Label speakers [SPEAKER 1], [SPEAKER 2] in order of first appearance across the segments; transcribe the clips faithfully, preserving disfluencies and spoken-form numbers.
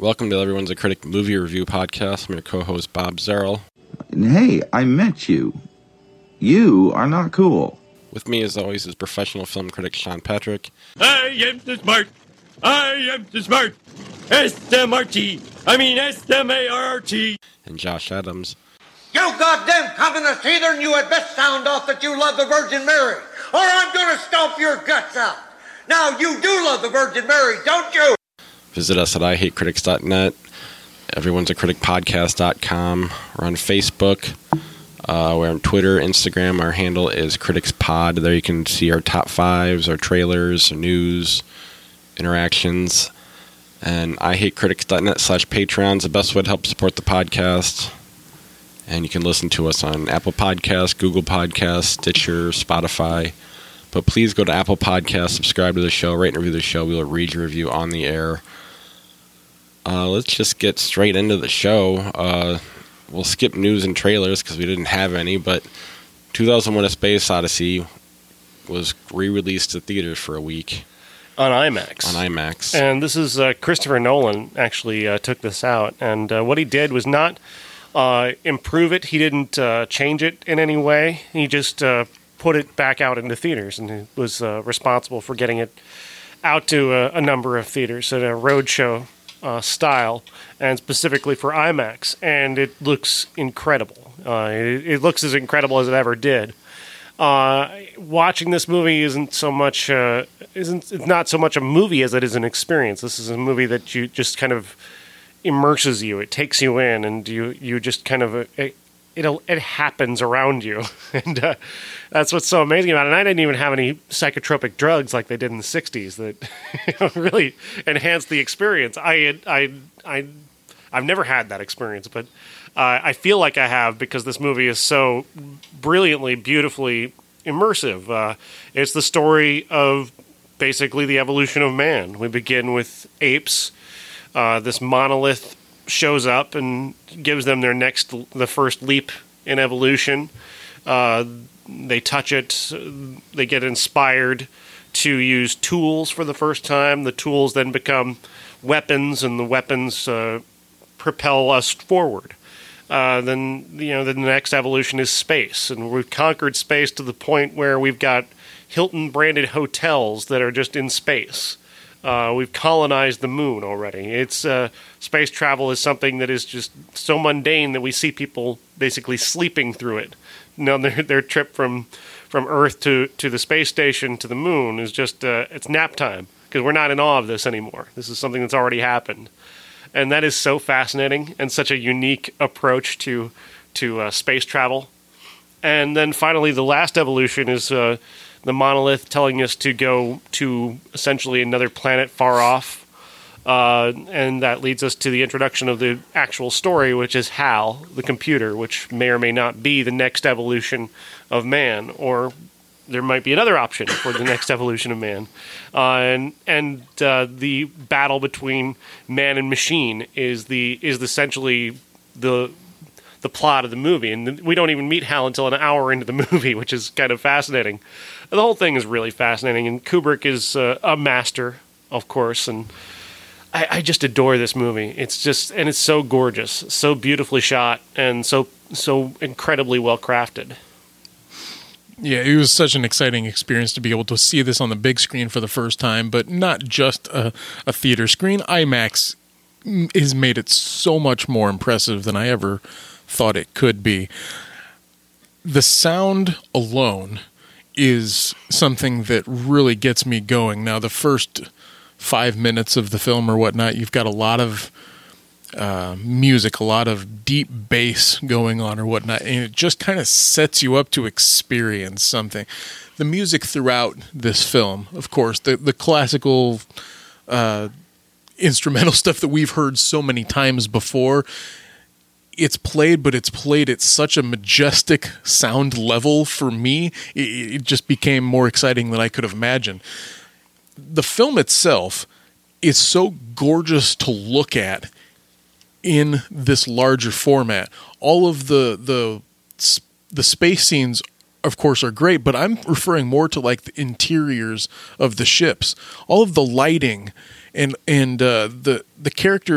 [SPEAKER 1] Welcome to Everyone's a Critic movie review podcast. I'm your co-host, Bob Zerl.
[SPEAKER 2] Hey, I met you. You are not cool.
[SPEAKER 1] With me, as always, is professional film critic Sean Patrick.
[SPEAKER 3] I am the smart. I am the smart. S M R T. I mean S M A R R T.
[SPEAKER 1] And Josh Adams.
[SPEAKER 4] You goddamn communist heathen, you had best sound off that you love the Virgin Mary, or I'm gonna stomp your guts out. Now, you do love the Virgin Mary, don't you?
[SPEAKER 1] Visit us at I hate critics dot net, everyone's a critic podcast dot com. We're on Facebook. Uh, we're on Twitter, Instagram. Our handle is CriticsPod. There you can see our top fives, our trailers, our news, interactions. And I hate critics dot net slash Patreon is the best way to help support the podcast. And you can listen to us on Apple Podcasts, Google Podcasts, Stitcher, Spotify. But please go to Apple Podcasts, subscribe to the show, rate and review the show. We will read your review on the air. Uh, let's just get straight into the show. Uh, we'll skip news and trailers because we didn't have any. But two thousand one: A Space Odyssey was re-released to theaters for a week.
[SPEAKER 5] On IMAX.
[SPEAKER 1] On IMAX.
[SPEAKER 5] And this is uh, Christopher Nolan actually uh, took this out. And uh, what he did was not uh, improve it. He didn't uh, change it in any way. He just uh, put it back out into theaters. And he was uh, responsible for getting it out to a, a number of theaters in a roadshow uh, style, and specifically for IMAX. And it looks incredible. Uh, it, it looks as incredible as it ever did. Uh, watching this movie isn't so much uh, isn't it's not so much a movie as it is an experience. This is a movie that you just kind of immerses you. It takes you in, and you you just kind of it it, it happens around you, and uh, that's what's so amazing about it. And I didn't even have any psychotropic drugs like they did in the sixties that you know, really enhanced the experience. I I I I've never had that experience, but. Uh, I feel like I have because this movie is so brilliantly, beautifully immersive. Uh, it's the story of basically the evolution of man. We begin with apes. Uh, this monolith shows up and gives them their next, the first leap in evolution. Uh, they touch it. They get inspired to use tools for the first time. The tools then become weapons, and the weapons uh, propel us forward. Uh, then you know the next evolution is space, and we've conquered space to the point where we've got Hilton-branded hotels that are just in space. Uh, we've colonized the moon already. It's uh, space travel is something that is just so mundane that we see people basically sleeping through it. You know, their their trip from from Earth to, to the space station to the moon is just uh, it's nap time because we're not in awe of this anymore. This is something that's already happened. And that is so fascinating and such a unique approach to to uh, space travel. And then finally, the last evolution is uh, the monolith telling us to go to essentially another planet far off. Uh, and that leads us to the introduction of the actual story, which is Hal, the computer, which may or may not be the next evolution of man, or there might be another option for the next evolution of man. Uh, and and uh, the battle between man and machine is the is essentially the the plot of the movie. And we don't even meet Hal until an hour into the movie, which is kind of fascinating. The whole thing is really fascinating. And Kubrick is uh, a master, of course. And I, I just adore this movie. It's just, and it's so gorgeous, so beautifully shot, and so so incredibly well crafted.
[SPEAKER 6] Yeah, it was such an exciting experience to be able to see this on the big screen for the first time, but not just a, a theater screen. IMAX has made it so much more impressive than I ever thought it could be. The sound alone is something that really gets me going. Now, the first five minutes of the film or whatnot, you've got a lot of Uh, music, a lot of deep bass going on or whatnot, and it just kind of sets you up to experience something. The music throughout this film, of course, the, the classical uh, instrumental stuff that we've heard so many times before, it's played, but it's played at such a majestic sound level for me, it, it just became more exciting than I could have imagined. The film itself is so gorgeous to look at in this larger format. All of the the the space scenes, of course, are great, but I'm referring more to like the interiors of the ships. All of the lighting and and uh, the the character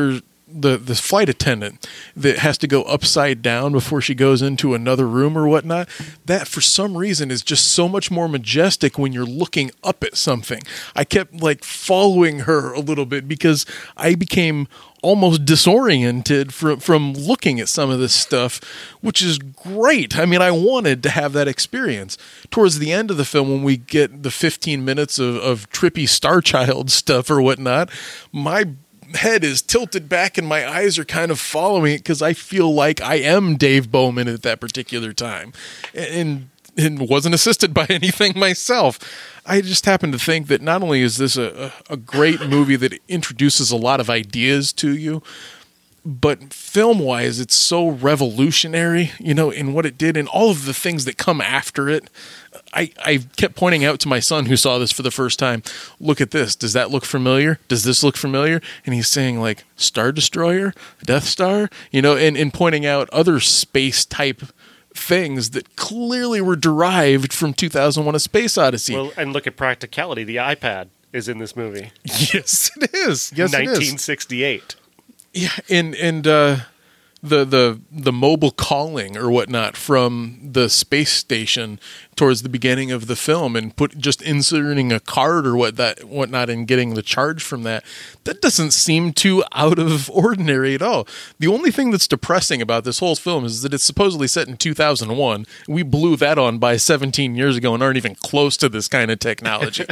[SPEAKER 6] the the flight attendant that has to go upside down before she goes into another room or whatnot, that for some reason is just so much more majestic when you're looking up at something. I kept like following her a little bit because I became almost disoriented from from looking at some of this stuff, which is great. I mean, I wanted to have that experience. Towards the end of the film, when we get the fifteen minutes of, of trippy Star Child stuff or whatnot, my head is tilted back and my eyes are kind of following it because I feel like I am Dave Bowman at that particular time, and and wasn't assisted by anything myself. I just happen to think that not only is this a, a great movie that introduces a lot of ideas to you, but film-wise, it's so revolutionary, you know, in what it did and all of the things that come after it. I, I kept pointing out to my son who saw this for the first time, look at this. Does that look familiar? Does this look familiar? And he's saying, like, Star Destroyer? Death Star? You know, and, and pointing out other space-type things that clearly were derived from two thousand one: A Space Odyssey.
[SPEAKER 5] Well, and look at practicality. The iPad is in this movie.
[SPEAKER 6] Yes, it is. Yes, it is.
[SPEAKER 5] nineteen sixty-eight.
[SPEAKER 6] Yeah, and and uh, the the the mobile calling or whatnot from the space station towards the beginning of the film, and put just inserting a card or what that whatnot and getting the charge from that. That doesn't seem too out of ordinary at all. The only thing that's depressing about this whole film is that it's supposedly set in two thousand one. We blew that on by seventeen years ago and aren't even close to this kind of technology.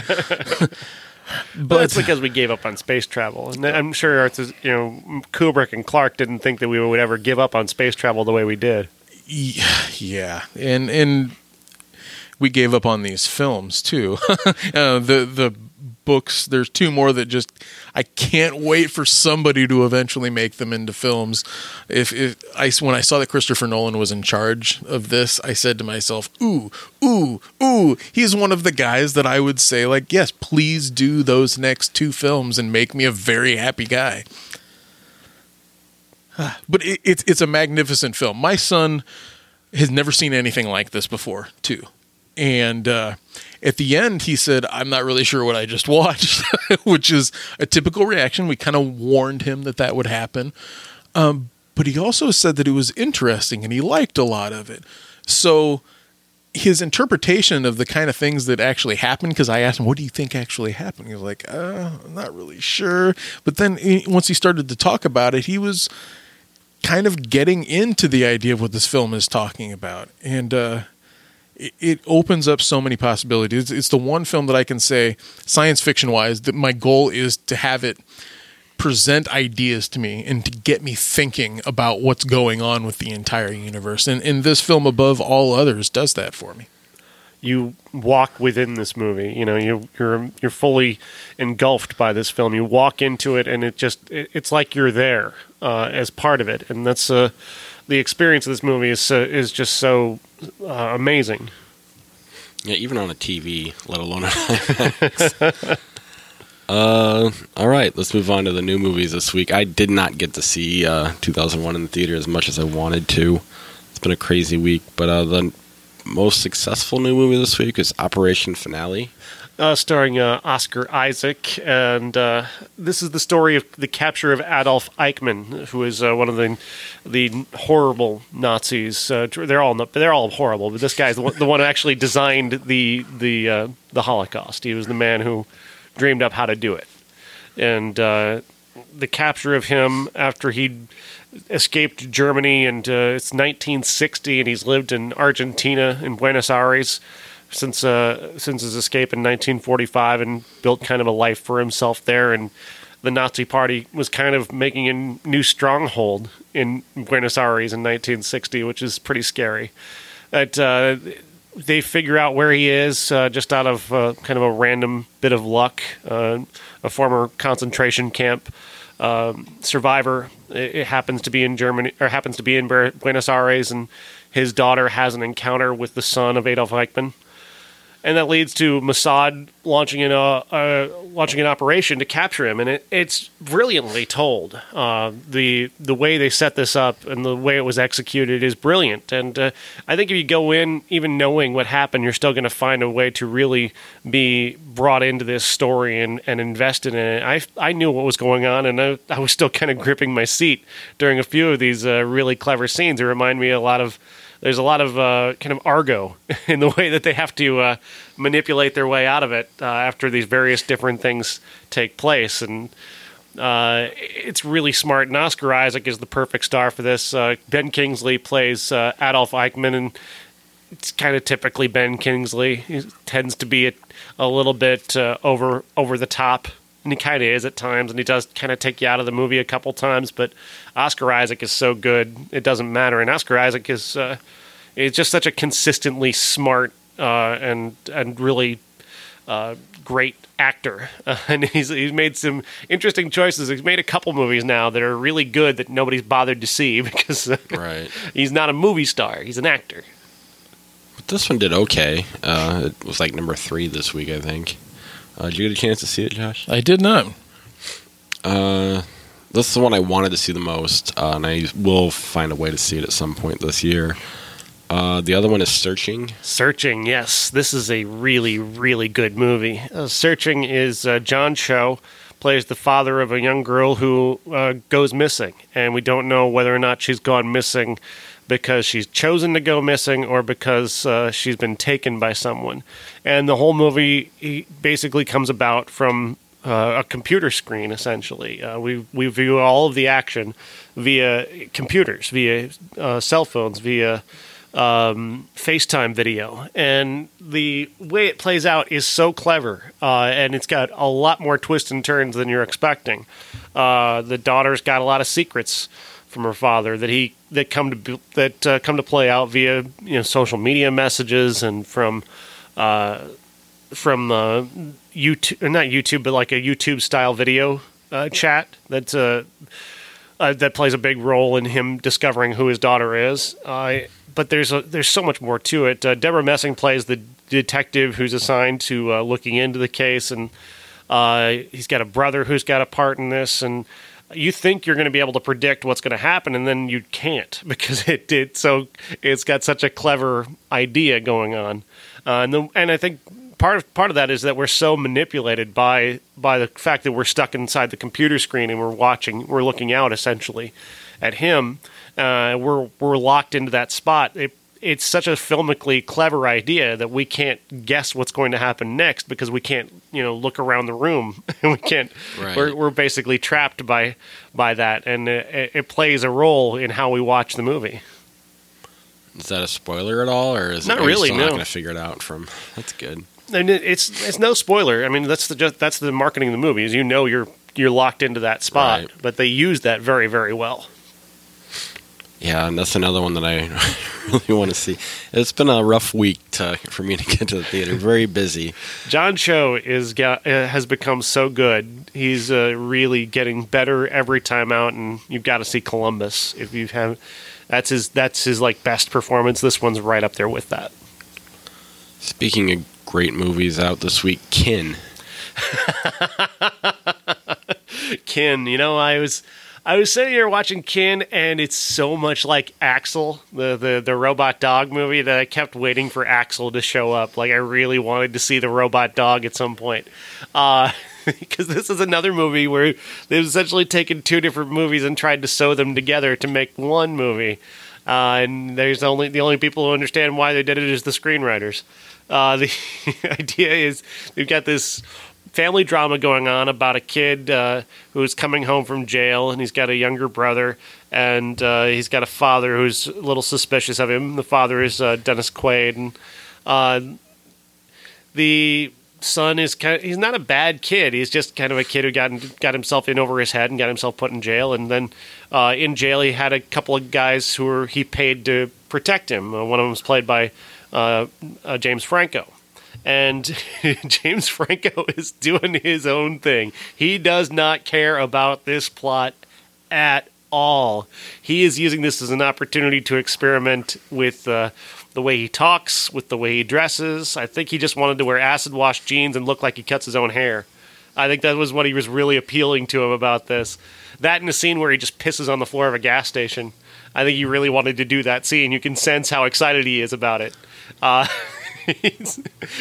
[SPEAKER 5] But it's because we gave up on space travel, and I'm sure it's, you know, Kubrick and Clark didn't think that we would ever give up on space travel the way we did.
[SPEAKER 6] Yeah, and and we gave up on these films too. uh, the the books. There's two more that just I can't wait for somebody to eventually make them into films. If, if I when I saw that Christopher Nolan was in charge of this, I said to myself, "Ooh, ooh, ooh!" He's one of the guys that I would say, like, yes, please do those next two films and make me a very happy guy. But it, it's it's a magnificent film. My son has never seen anything like this before, too. And uh, at the end, he said, I'm not really sure what I just watched, which is a typical reaction. We kind of warned him that that would happen. Um, but he also said that it was interesting and he liked a lot of it. So his interpretation of the kind of things that actually happened, because I asked him, what do you think actually happened? He was like, uh, I'm not really sure. But then he, once he started to talk about it, he was kind of getting into the idea of what this film is talking about. And, uh, it opens up so many possibilities. It's the one film that I can say, science fiction wise, that my goal is to have it present ideas to me and to get me thinking about what's going on with the entire universe. And, and this film, above all others, does that for me.
[SPEAKER 5] You walk within this movie. You know, you, you're you're fully engulfed by this film. You walk into it, and it just it, it's like you're there uh, as part of it. And that's uh, the experience of this movie is uh, is just so uh, amazing.
[SPEAKER 1] Yeah, even on a T V, let alone an IMAX. uh, all right, let's move on to the new movies this week. I did not get to see uh, two thousand one in the theater as much as I wanted to. It's been a crazy week, but uh, the most successful new movie this week is Operation Finale.
[SPEAKER 5] Uh, starring uh, Oscar Isaac, and uh, this is the story of the capture of Adolf Eichmann, who is uh, one of the the horrible Nazis. Uh, they're all they're all horrible, but this guy's the one, the one who actually designed the the uh, the Holocaust. He was the man who dreamed up how to do it, and uh, the capture of him after he'd escaped Germany, and uh, it's nineteen sixty, and he's lived in Argentina, in Buenos Aires, since uh, since his escape in nineteen forty-five, and built kind of a life for himself there. And the Nazi Party was kind of making a new stronghold in Buenos Aires in nineteen sixty, which is pretty scary. That uh, they figure out where he is uh, just out of uh, kind of a random bit of luck. Uh, a former concentration camp um, survivor. It, it happens to be in Germany, or happens to be in Buenos Aires, and his daughter has an encounter with the son of Adolf Eichmann. and that leads to Mossad launching an uh, uh, launching an operation to capture him, and it, it's brilliantly told. Uh, the the way they set this up and the way it was executed is brilliant, and uh, I think if you go in even knowing what happened, you're still going to find a way to really be brought into this story and, and invested in it. I I knew what was going on, and I, I was still kind of gripping my seat during a few of these uh, really clever scenes. It remind me a lot of. There's a lot of uh, kind of Argo in the way that they have to uh, manipulate their way out of it uh, after these various different things take place. And uh, it's really smart. And Oscar Isaac is the perfect star for this. Uh, Ben Kingsley plays uh, Adolf Eichmann, and it's kind of typically Ben Kingsley. He tends to be a, a little bit uh, over over the top. And he kind of is at times, and he does kind of take you out of the movie a couple times. But Oscar Isaac is so good, it doesn't matter. And Oscar Isaac is uh, is just such a consistently smart uh, and and really uh, great actor. Uh, and he's he's made some interesting choices. He's made a couple movies now that are really good that nobody's bothered to see because uh,
[SPEAKER 1] Right.
[SPEAKER 5] he's not a movie star. He's an actor.
[SPEAKER 1] But this one did okay. Uh, it was like number three this week, I think. Uh, did you get a chance to see it, Josh?
[SPEAKER 6] I did not.
[SPEAKER 1] Uh, this is the one I wanted to see the most, uh, and I will find a way to see it at some point this year. Uh, the other one is Searching.
[SPEAKER 5] Searching, yes. This is a really, really good movie. Uh, Searching is uh, John Cho plays the father of a young girl who uh, goes missing, and we don't know whether or not she's gone missing because she's chosen to go missing or because uh, she's been taken by someone. And the whole movie he basically comes about from uh, a computer screen, essentially. Uh, we, we view all of the action via computers, via uh, cell phones, via um, FaceTime video. And the way it plays out is so clever, uh, and it's got a lot more twists and turns than you're expecting. Uh, the daughter's got a lot of secrets from her father that he that come to that uh, come to play out via you know social media messages and from uh, from uh, YouTube, or not YouTube, but like a YouTube style video uh, chat that uh, uh, that plays a big role in him discovering who his daughter is. Uh, but there's a, there's so much more to it. Uh, Deborah Messing plays the detective who's assigned to uh, looking into the case, and uh, he's got a brother who's got a part in this, and you think you're going to be able to predict what's going to happen, and then you can't because it did. So it's got such a clever idea going on, uh, and the, and I think part of part of that is that we're so manipulated by by the fact that we're stuck inside the computer screen and we're watching, we're looking out essentially at him. Uh, we're we're locked into that spot. It, it's such a filmically clever idea that we can't guess what's going to happen next because we can't, you know, look around the room. we can't.
[SPEAKER 1] Right.
[SPEAKER 5] We're we're basically trapped by by that, and it, it plays a role in how we watch the movie.
[SPEAKER 1] Is that a spoiler at all, or is
[SPEAKER 5] Not
[SPEAKER 1] it, are you
[SPEAKER 5] really,
[SPEAKER 1] still
[SPEAKER 5] no.
[SPEAKER 1] not going to figure it out from? That's good.
[SPEAKER 5] And it, it's it's no spoiler. I mean, that's the just, that's the marketing of the movie. Is you know you're you're locked into that spot,
[SPEAKER 1] Right.
[SPEAKER 5] but they use that very very well.
[SPEAKER 1] Yeah, and that's another one that I really want to see. It's been a rough week to, for me to get to the theater. Very busy.
[SPEAKER 5] John Cho is got, uh, has become so good. He's uh, really getting better every time out, and you've got to see Columbus if you have. That's his. That's his like best performance. This one's right up there with that.
[SPEAKER 1] Speaking of great movies out this week, Kin.
[SPEAKER 5] Kin, you know, I was. I was sitting here watching Kin, and it's so much like Axel, the, the, the robot dog movie, that I kept waiting for Axel to show up. Like, I really wanted to see the robot dog at some point. Uh, because this is another movie where they've essentially taken two different movies and tried to sew them together to make one movie. Uh, and there's only the only people who understand why they did it is the screenwriters. Uh, the idea is they've got this family drama going on about a kid uh, who's coming home from jail, and he's got a younger brother, and uh, he's got a father who's a little suspicious of him. The father is uh, Dennis Quaid, and uh, the son is kind of, he's not a bad kid. He's just kind of a kid who got got himself in over his head and got himself put in jail. And then uh, in jail, he had a couple of guys who were he paid to protect him. Uh, one of them was played by uh, uh, James Franco. And James Franco is doing his own thing. He does not care about this plot at all. He is using this as an opportunity to experiment with uh, the way he talks, with the way he dresses. I think he just wanted to wear acid wash jeans and look like he cuts his own hair. I think that was what he was really appealing to him about this. That and the scene where he just pisses on the floor of a gas station. I think he really wanted to do that scene. You can sense how excited he is about it. Uh, he's,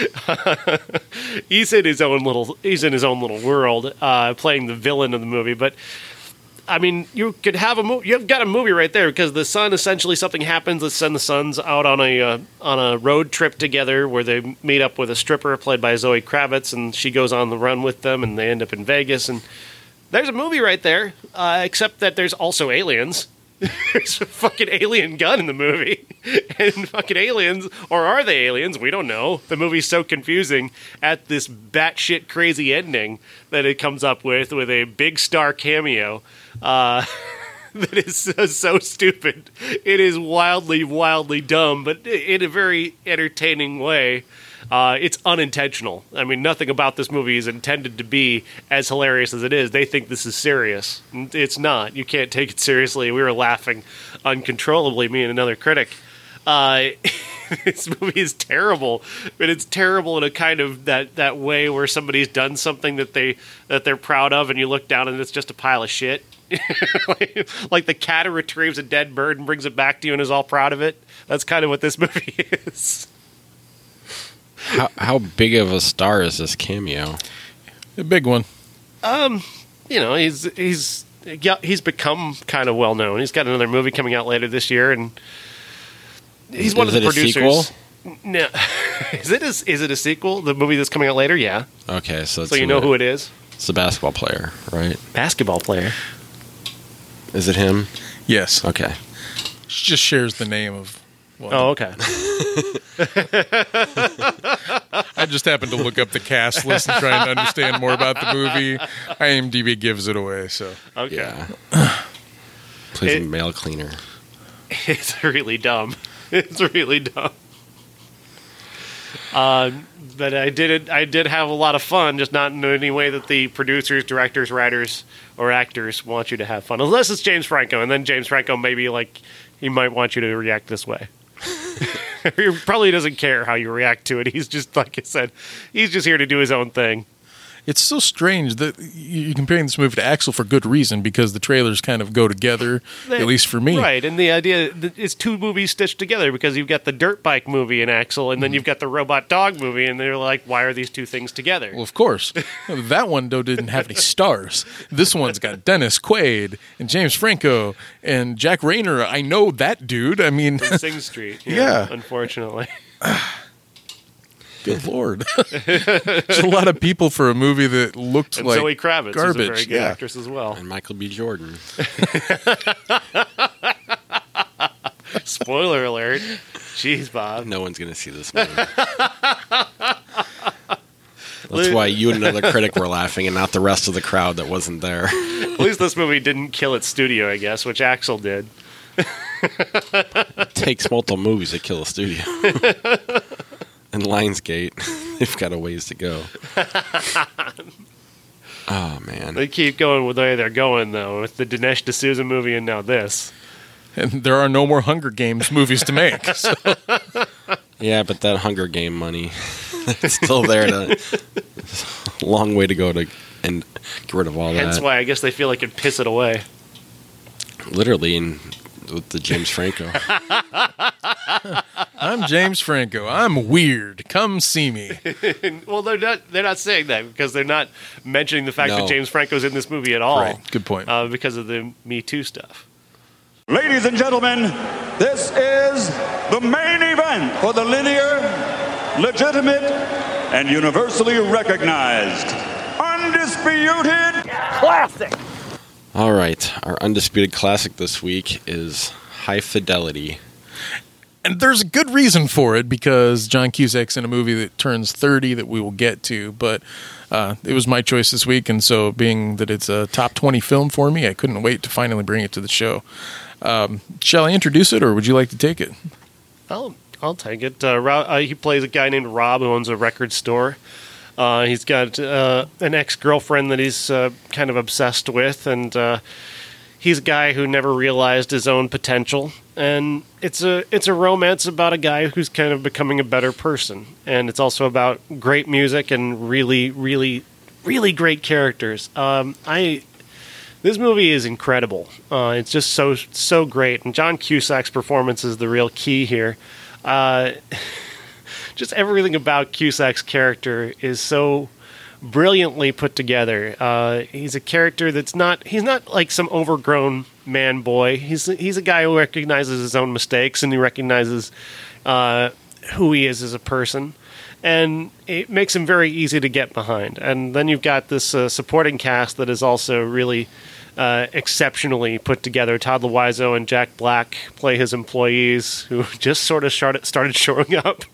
[SPEAKER 5] he's in his own little he's in his own little world, uh, playing the villain of the movie. But I mean, you could have a movie. You've got a movie right there because the son essentially something happens. Let's send the sons out on a uh, on a road trip together where they meet up with a stripper played by Zoe Kravitz, and she goes on the run with them, and they end up in Vegas. And there's a movie right there, uh, except that there's also aliens. There's a fucking alien gun in the movie. And fucking aliens, or are they aliens? We don't know. The movie's so confusing at this batshit crazy ending that it comes up with, with a big star cameo uh, that is so, so stupid. It is wildly, wildly dumb, but in a very entertaining way. Uh, it's unintentional. I mean, nothing about this movie is intended to be as hilarious as it is. They think this is serious. It's not. You can't take it seriously. We were laughing uncontrollably, me and another critic. Uh, this movie is terrible, but it's terrible in a kind of that, that way where somebody's done something that, they, that they're proud of, and you look down and it's just a pile of shit. like, like the cat who retrieves a dead bird and brings it back to you and is all proud of it. That's kind of what this movie is.
[SPEAKER 1] How how big of a star is this cameo?
[SPEAKER 6] A big one.
[SPEAKER 5] Um, you know, he's he's yeah, he's become kind of well known. He's got another movie coming out later this year, and he's
[SPEAKER 1] Is
[SPEAKER 5] one of the
[SPEAKER 1] it a
[SPEAKER 5] producers.
[SPEAKER 1] sequel?
[SPEAKER 5] No, is it a, is it a sequel? The movie that's coming out later, yeah.
[SPEAKER 1] Okay, so it's
[SPEAKER 5] So you know who it is?
[SPEAKER 1] It's the basketball player, right?
[SPEAKER 5] Basketball player.
[SPEAKER 1] Is it him?
[SPEAKER 6] Yes.
[SPEAKER 1] Okay.
[SPEAKER 6] She just shares the name of one.
[SPEAKER 5] Oh, okay.
[SPEAKER 6] I just happened to look up the cast list and trying to understand more about the movie. IMDb gives it away, so.
[SPEAKER 5] Okay.
[SPEAKER 1] Yeah. Plays
[SPEAKER 5] It-
[SPEAKER 1] a male cleaner.
[SPEAKER 5] It's really dumb. It's really dumb. Um, but I did I did have a lot of fun, just not in any way that the producers, directors, writers, or actors want you to have fun. Unless it's James Franco, and then James Franco maybe like he might want you to react this way. He probably doesn't care how you react to it. He's just, like I said, he's just here to do his own thing.
[SPEAKER 6] It's so strange that you're comparing this movie to Axel for good reason, because the trailers kind of go together, at least for me.
[SPEAKER 5] Right, and the idea is two movies stitched together because you've got the dirt bike movie in Axel, and then you've got the robot dog movie, and they're like, why are these two things together?
[SPEAKER 6] Well, of course. That one, though, didn't have any stars. This one's got Dennis Quaid and James Franco and Jack Rayner. I know that dude. I mean,
[SPEAKER 5] From Sing Street. Yeah,
[SPEAKER 6] Yeah.
[SPEAKER 5] unfortunately.
[SPEAKER 6] good lord. There's a lot of people for a movie that looked
[SPEAKER 5] And
[SPEAKER 6] like
[SPEAKER 5] Zoe Kravitz
[SPEAKER 6] garbage.
[SPEAKER 5] is a very good
[SPEAKER 6] yeah.
[SPEAKER 5] actress as well.
[SPEAKER 1] And Michael B. Jordan.
[SPEAKER 5] Spoiler alert. Jeez, Bob.
[SPEAKER 1] No one's going to see this movie. That's why you and another critic were laughing and not the rest of the crowd that wasn't there.
[SPEAKER 5] At least this movie didn't kill its studio, I guess, which Axel did.
[SPEAKER 1] It takes multiple movies to kill a studio. And Lionsgate, they've got a ways to go. Oh, man.
[SPEAKER 5] They keep going with the way they're going, though, with the Dinesh D'Souza movie and now this.
[SPEAKER 6] And there are no more Hunger Games movies to make. So.
[SPEAKER 1] Yeah, but that Hunger Game money, it's still there. To, long way to go to and get rid of all
[SPEAKER 5] Hence
[SPEAKER 1] that.
[SPEAKER 5] why I guess they feel like it piss it away.
[SPEAKER 1] Literally, in with the James Franco.
[SPEAKER 6] I'm James Franco. I'm weird. Come see me.
[SPEAKER 5] Well, they're not. They're not saying that because they're not mentioning the fact
[SPEAKER 1] No.
[SPEAKER 5] that James Franco's in this movie at all.
[SPEAKER 6] Right. Good point.
[SPEAKER 5] Uh, because of the Me Too stuff.
[SPEAKER 7] Ladies and gentlemen, this is the main event for the linear, legitimate, and universally recognized, undisputed classic.
[SPEAKER 1] All right, our undisputed classic this week is High Fidelity.
[SPEAKER 6] And there's a good reason for it, because John Cusack's in a movie that turns thirty that we will get to, but uh, it was my choice this week, and so being that it's a top twenty film for me, I couldn't wait to finally bring it to the show. Um, shall I introduce it, or would you like to take it?
[SPEAKER 5] I'll I'll take it. Uh, Ro- uh, he plays a guy named Rob who owns a record store. Uh, he's got uh, an ex-girlfriend that he's uh, kind of obsessed with, and uh, he's a guy who never realized his own potential, and it's a it's a romance about a guy who's kind of becoming a better person, and it's also about great music and really, really, really great characters. Um, I this movie is incredible. Uh, it's just so so great, and John Cusack's performance is the real key here. Uh, just everything about Cusack's character is so brilliantly put together. Uh, he's a character that's not, he's not like some overgrown man boy. He's, he's a guy who recognizes his own mistakes, and he recognizes uh, who he is as a person. And it makes him very easy to get behind. And then you've got this uh, supporting cast that is also really uh, exceptionally put together. Todd Loiseau and Jack Black play his employees who just sort of started, started showing up.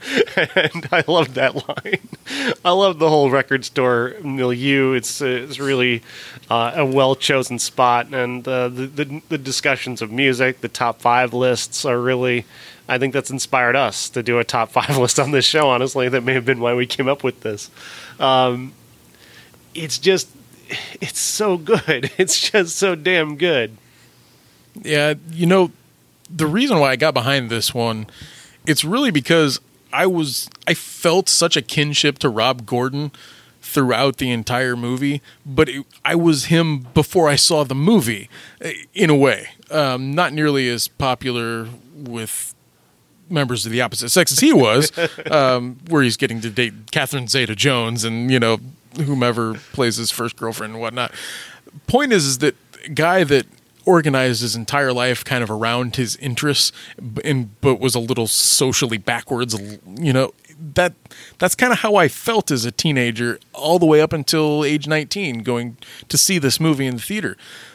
[SPEAKER 5] And I love that line. I love the whole record store milieu. It's uh, it's really uh, a well chosen spot, and uh, the, the the discussions of music, the top five lists are really. I think that's inspired us to do a top five list on this show. Honestly, that may have been why we came up with this. Um, it's just, it's so good. It's just so damn good.
[SPEAKER 6] Yeah, you know, the reason why I got behind this one, it's really because I was I felt such a kinship to Rob Gordon throughout the entire movie, but it, I was him before I saw the movie, in a way. Um, not nearly as popular with members of the opposite sex as he was, um, where he's getting to date Catherine Zeta-Jones and, you know, whomever plays his first girlfriend and whatnot. Point is, is that guy that organized his entire life kind of around his interests, and but was a little socially backwards, you know, that that's kind of how I felt as a teenager all the way up until age nineteen going to see this movie in the theater.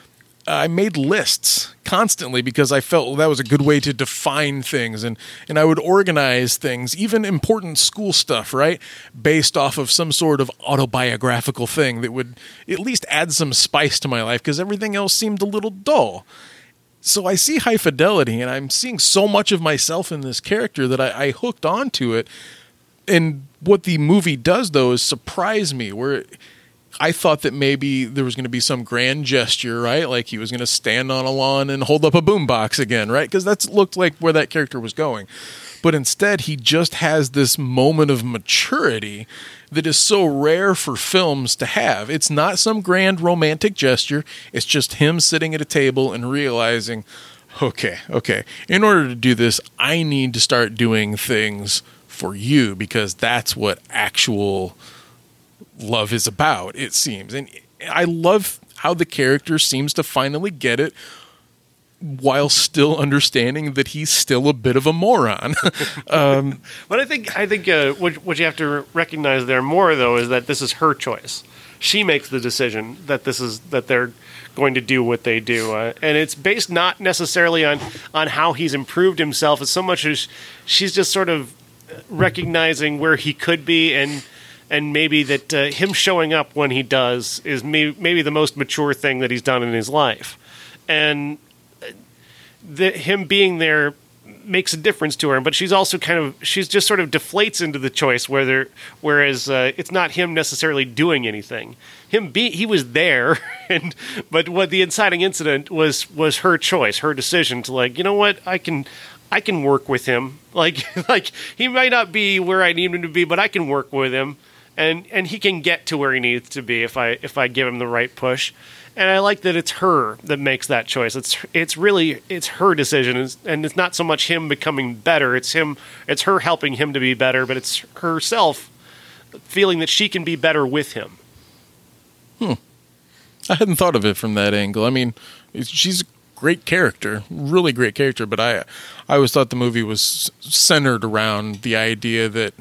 [SPEAKER 6] I made lists constantly because I felt that was a good way to define things, and, and I would organize things, even important school stuff, right, based off of some sort of autobiographical thing that would at least add some spice to my life because everything else seemed a little dull. So I see High Fidelity, and I'm seeing so much of myself in this character that I, I hooked onto it. And what the movie does, though, is surprise me, where I thought that maybe there was going to be some grand gesture, right? Like he was going to stand on a lawn and hold up a boombox again, right? Because that looked like where that character was going. But instead, he just has this moment of maturity that is so rare for films to have. It's not some grand romantic gesture. It's just him sitting at a table and realizing, okay, okay, in order to do this, I need to start doing things for you because that's what actual love is about, it seems. And I love how the character seems to finally get it while still understanding that he's still a bit of a moron. um,
[SPEAKER 5] but I think I think uh, what, what you have to recognize there more, though, is that this is her choice. She makes the decision that this is that they're going to do what they do, uh, and it's based not necessarily on on how he's improved himself, as so much as she's just sort of recognizing where he could be, and and maybe that uh, him showing up when he does is may- maybe the most mature thing that he's done in his life, and the, him being there makes a difference to her. But she's also kind of she's just sort of deflates into the choice, where there, whereas uh, it's not him necessarily doing anything. Him be he was there, and but what the inciting incident was was her choice, her decision to, like, you know what, I can. I can work with him. Like, like he might not be where I need him to be, but I can work with him, and, and he can get to where he needs to be if I if I give him the right push. And I like that it's her that makes that choice. It's it's really it's her decision, and it's not so much him becoming better. It's him. It's her helping him to be better, but it's herself feeling that she can be better with him.
[SPEAKER 6] Hmm. I hadn't thought of it from that angle. I mean, she's a great character, really great character, but I, I always thought the movie was centered around the idea that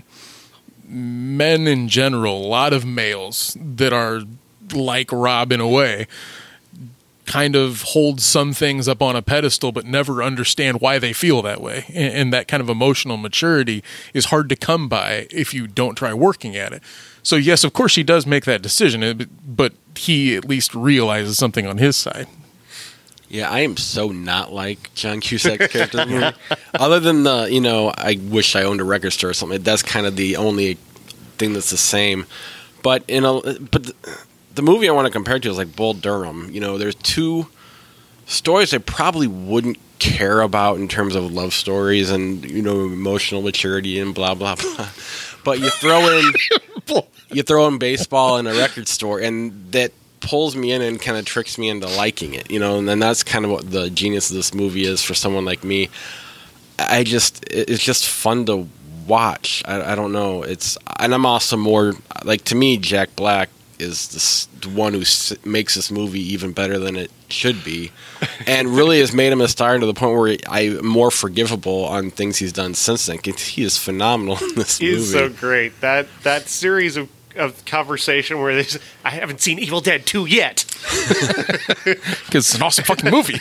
[SPEAKER 6] men in general, a lot of males that are like Rob in a way, kind of hold some things up on a pedestal but never understand why they feel that way. And, and that kind of emotional maturity is hard to come by if you don't try working at it. So yes, of course she does make that decision, but he at least realizes something on his side.
[SPEAKER 1] Yeah, I am so not like John Cusack's character in the movie. Other than the, you know, I wish I owned a record store or something. That's kind of the only thing that's the same. But in a, but the, the movie I want to compare it to is like Bull Durham. You know, there's two stories I probably wouldn't care about in terms of love stories and, you know, emotional maturity and blah blah blah. But you throw in you throw in baseball in a record store, and that pulls me in and kind of tricks me into liking it, you know. And then that's kind of what the genius of this movie is for someone like me. I just it's just fun to watch. I, I don't know. It's and I'm also more like, to me, Jack Black is this, the one who s- makes this movie even better than it should be, and really has made him a star to the point where I'm more forgivable on things he's done since then. He is phenomenal in this
[SPEAKER 5] He
[SPEAKER 1] movie.
[SPEAKER 5] is so great. That that series of, of conversation where they say, I haven't seen Evil Dead two yet.
[SPEAKER 6] Because it's an awesome fucking movie.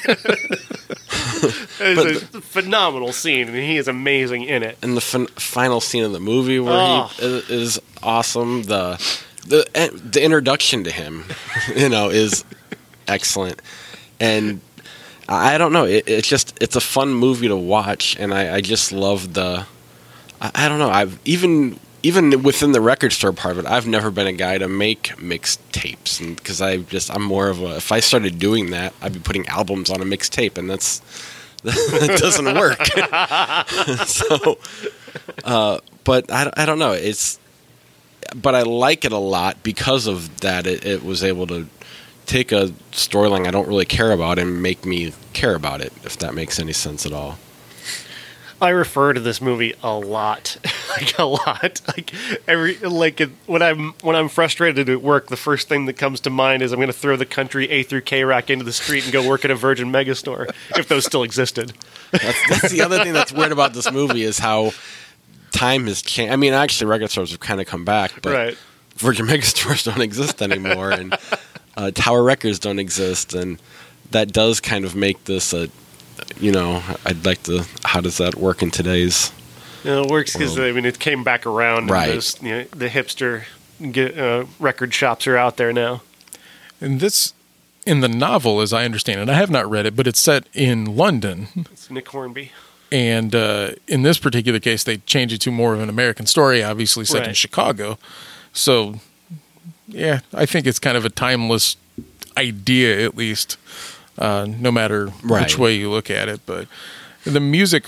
[SPEAKER 5] It's a phenomenal scene, and he is amazing in it.
[SPEAKER 1] And the fin- final scene of the movie where
[SPEAKER 5] Oh.
[SPEAKER 1] he is, is awesome. The the eh, the introduction to him, you know, is excellent. And I don't know, it, it's just it's a fun movie to watch, and I, I just love the. I, I don't know. I've even even within the record store part of it, I've never been a guy to make mixtapes, and because I just I'm more of a. If I started doing that, I'd be putting albums on a mixtape, and that's that doesn't work. so, uh, but I, I don't know. It's but I like it a lot because of that. It, it was able to take a storyline I don't really care about and make me care about it, if that makes any sense at all.
[SPEAKER 5] I refer to this movie a lot, like a lot. Like every like it, when I'm when I'm frustrated at work, the first thing that comes to mind is I'm going to throw the country A through K Rock into the street and go work at a Virgin Megastore if those still existed.
[SPEAKER 1] That's, that's the other thing that's weird about this movie is how time has changed. I mean, actually, record stores have kind of come back, but
[SPEAKER 5] Right.
[SPEAKER 1] Virgin Megastores don't exist anymore, and uh, Tower Records don't exist, and that does kind of make this a. You know, I'd like to. How does that work in today's?
[SPEAKER 5] You know, it works because I mean it came back around.
[SPEAKER 1] Right.
[SPEAKER 5] And those, you know, the hipster get, uh, record shops are out there now.
[SPEAKER 6] And this, in the novel, as I understand it, I have not read it, but it's set in London.
[SPEAKER 5] It's Nick Hornby.
[SPEAKER 6] And uh, in this particular case, they changed it to more of an American story, obviously set in
[SPEAKER 5] Right.
[SPEAKER 6] Chicago. So, yeah, I think it's kind of a timeless idea, at least, uh, no matter
[SPEAKER 1] Right.
[SPEAKER 6] which way you look at it. But the music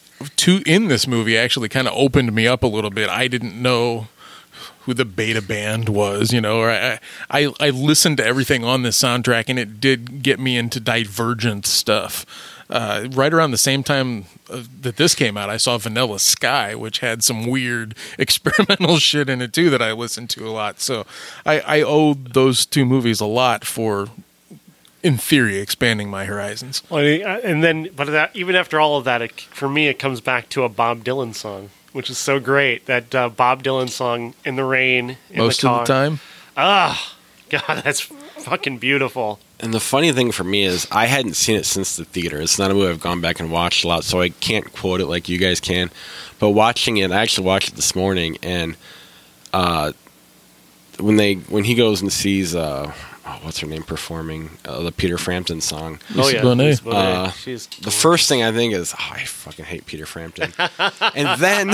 [SPEAKER 6] to in this movie actually kind of opened me up a little bit. I didn't know who the Beta Band was, you know, or I, I I listened to everything on this soundtrack, and it did get me into Divergent stuff. Uh, right around the same time uh, that this came out, I saw Vanilla Sky, which had some weird experimental shit in it too that I listened to a lot. So I, I owe those two movies a lot for, in theory, expanding my horizons.
[SPEAKER 5] Well, and then, but that, even after all of that, it, for me, it comes back to a Bob Dylan song, which is so great. That uh, Bob Dylan song, "In the Rain," in
[SPEAKER 6] Most
[SPEAKER 5] the car.
[SPEAKER 6] of the time.
[SPEAKER 5] Ah, God, that's fucking beautiful.
[SPEAKER 1] And the funny thing for me is I hadn't seen it since the theater. It's not a movie I've gone back and watched a lot, so I can't quote it like you guys can. But watching it, I actually watched it this morning, and uh, when they when he goes and sees uh, oh, what's her name performing uh, the Peter Frampton song,
[SPEAKER 5] Oh
[SPEAKER 6] Lisa
[SPEAKER 5] yeah,
[SPEAKER 6] Bonet.
[SPEAKER 5] Lisa Bonet.
[SPEAKER 1] Uh,
[SPEAKER 5] She's
[SPEAKER 1] the first thing I think is, oh, I fucking hate Peter Frampton. And then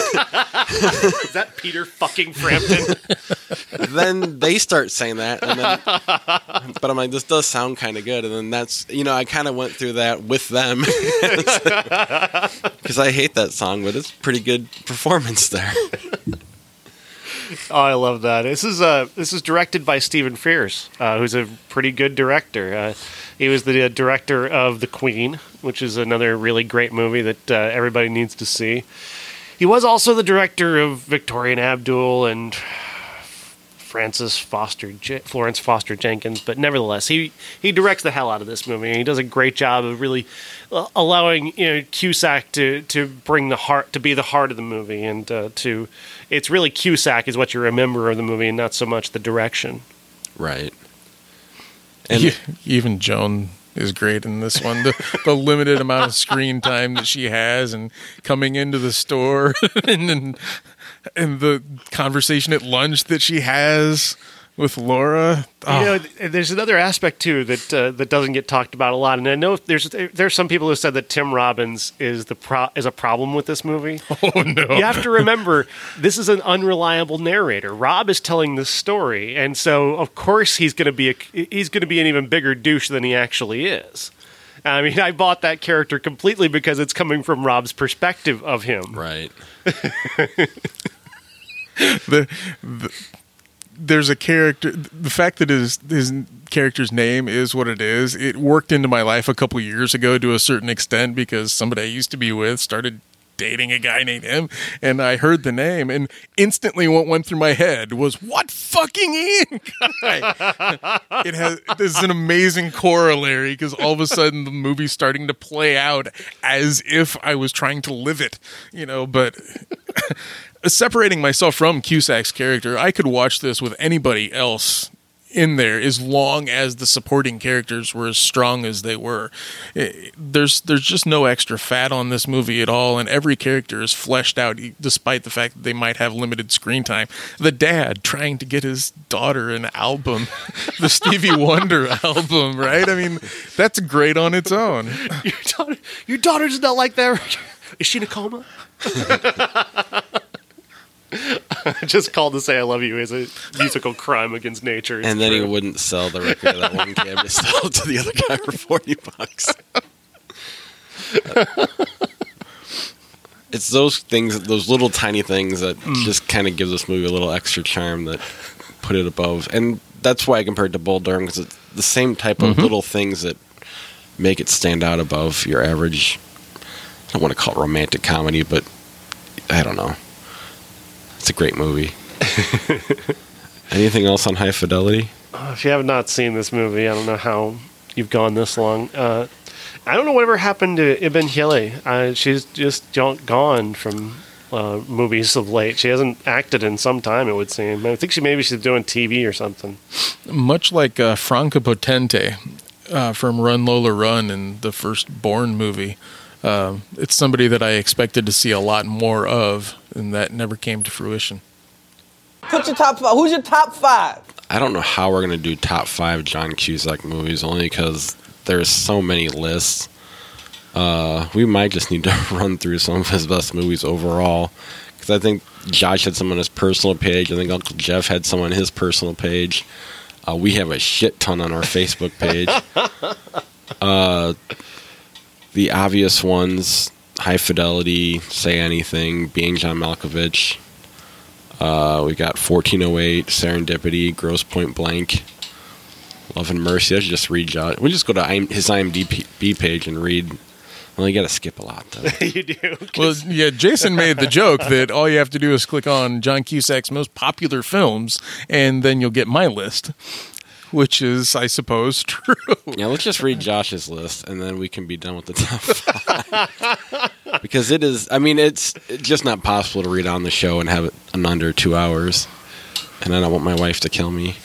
[SPEAKER 5] is that Peter fucking Frampton?
[SPEAKER 1] then they start saying that, and then, but I'm like, this does sound kind of good, and then that's, you know, I kind of went through that with them because I hate that song, but it's a pretty good performance there.
[SPEAKER 5] Oh, I love that. This is uh, this is directed by Stephen Frears, uh, who's a pretty good director. Uh, he was the uh, director of The Queen, which is another really great movie that uh, everybody needs to see. He was also the director of Victoria and Abdul and Francis Foster, Je- Florence Foster Jenkins, but nevertheless, he, he directs the hell out of this movie, and he does a great job of really uh, allowing, you know, Cusack to, to bring the heart, to be the heart of the movie, and uh, to, it's really Cusack is what you remember of the movie, and not so much the direction.
[SPEAKER 1] Right. And
[SPEAKER 6] Yeah, even Joan is great in this one. The, the limited amount of screen time that she has, and coming into the store, and, and and the conversation at lunch that she has with Laura. Oh,
[SPEAKER 5] You know, th- there's another aspect too that uh, that doesn't get talked about a lot, and I know there's there's some people who said that Tim Robbins is the pro- is a problem with this movie.
[SPEAKER 6] oh no!
[SPEAKER 5] You have to remember, this is an unreliable narrator. Rob is telling this story, and so of course he's going to be a, he's going to be an even bigger douche than he actually is. I mean, I bought that character completely because it's coming from Rob's perspective of him.
[SPEAKER 1] Right.
[SPEAKER 6] the, the there's a character. The fact that his his character's name is what it is, it worked into my life a couple years ago to a certain extent because somebody I used to be with started dating a guy named him, and I heard the name, and instantly what went through my head was, what fucking Ian guy? It has this is an amazing corollary because all of a sudden the movie's starting to play out as if I was trying to live it, you know, but separating myself from Cusack's character, I could watch this with anybody else in there as long as the supporting characters were as strong as they were. It, there's there's just no extra fat on this movie at all, and every character is fleshed out despite the fact that they might have limited screen time. The dad trying to get his daughter an album, the Stevie Wonder album, right? I mean, that's great on its own.
[SPEAKER 5] Your daughter, your daughter's not like that. Is she in a coma? Just called to say I love you is a musical crime against nature. It's
[SPEAKER 1] and then
[SPEAKER 5] true.
[SPEAKER 1] he wouldn't sell the record of that one cabinet, sell it to the other guy for forty bucks. It's those things, those little tiny things that mm. just kind of give this movie a little extra charm that put it above. And that's why I compared it to Bull Durham, because it's the same type of mm-hmm. little things that make it stand out above your average, I don't want to call it romantic comedy, but I don't know. It's a great movie. Anything else on High Fidelity?
[SPEAKER 5] Uh, if you have not seen this movie, I don't know how you've gone this long. Uh, I don't know whatever happened to Ibn Hili. Uh, she's just gone from uh, movies of late. She hasn't acted in some time, it would seem. I think she maybe she's doing T V or something.
[SPEAKER 6] Much like uh, Franca Potente uh, from Run Lola Run in the first Bourne movie. Uh, it's somebody that I expected to see a lot more of, and that never came to fruition.
[SPEAKER 8] Put your top five. Who's your top five?
[SPEAKER 1] I don't know how we're going to do top five John Cusack movies, only because there's so many lists. Uh, we might just need to run through some of his best movies overall, because I think Josh had some on his personal page. I think Uncle Jeff had some on his personal page. Uh, we have a shit ton on our Facebook page. Uh... The obvious ones, High Fidelity, Say Anything, Being John Malkovich. Uh, we got fourteen oh eight, Serendipity, Gross Point Blank, Love and Mercy. I should just read Josh. We just go to his I M D B page and read. Well, you got to skip a lot, though.
[SPEAKER 5] You do.
[SPEAKER 6] Well, yeah, Jason made the joke that all you have to do is click on John Cusack's most popular films, and then you'll get my list. Which is, I suppose, true.
[SPEAKER 1] Yeah, let's just read Josh's list, and then we can be done with the top five. Because it is, I mean, it's, it's just not possible to read on the show and have it in under two hours. And I don't want my wife to kill me.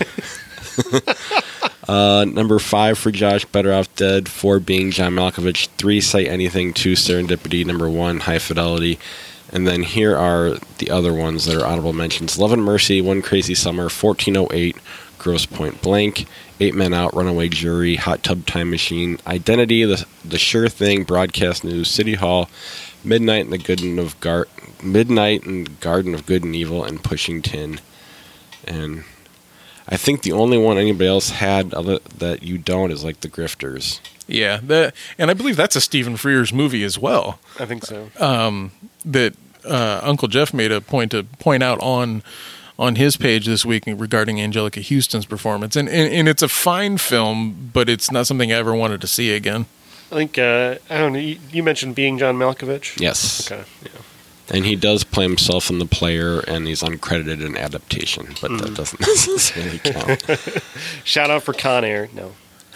[SPEAKER 1] uh, number five for Josh, Better Off Dead. Four, Being John Malkovich. Three, Say Anything. Two, Serendipity. Number one, High Fidelity. And then here are the other ones that are honorable mentions. Love and Mercy, One Crazy Summer, fourteen oh eight, Gross Point Blank, Eight Men Out, Runaway Jury, Hot Tub Time Machine, Identity, The, the Sure Thing, Broadcast News, City Hall, Midnight and the Good of Gar- Midnight and Garden of Good and Evil, and Pushing Tin. And I think the only one anybody else had other, that you don't is like The Grifters.
[SPEAKER 6] Yeah, that, and I believe that's a Stephen Frears movie as well.
[SPEAKER 5] I think so.
[SPEAKER 6] Um, that uh, Uncle Jeff made a point to point out on on his page this week regarding Angelica Houston's performance. And, and, and it's a fine film, but it's not something I ever wanted to see again.
[SPEAKER 5] I think, uh, I don't know, you, you mentioned Being John Malkovich?
[SPEAKER 1] Yes.
[SPEAKER 5] Okay, yeah.
[SPEAKER 1] And he does play himself in The Player, and he's uncredited in Adaptation, but mm. that doesn't necessarily count.
[SPEAKER 5] Shout out for Con Air. No.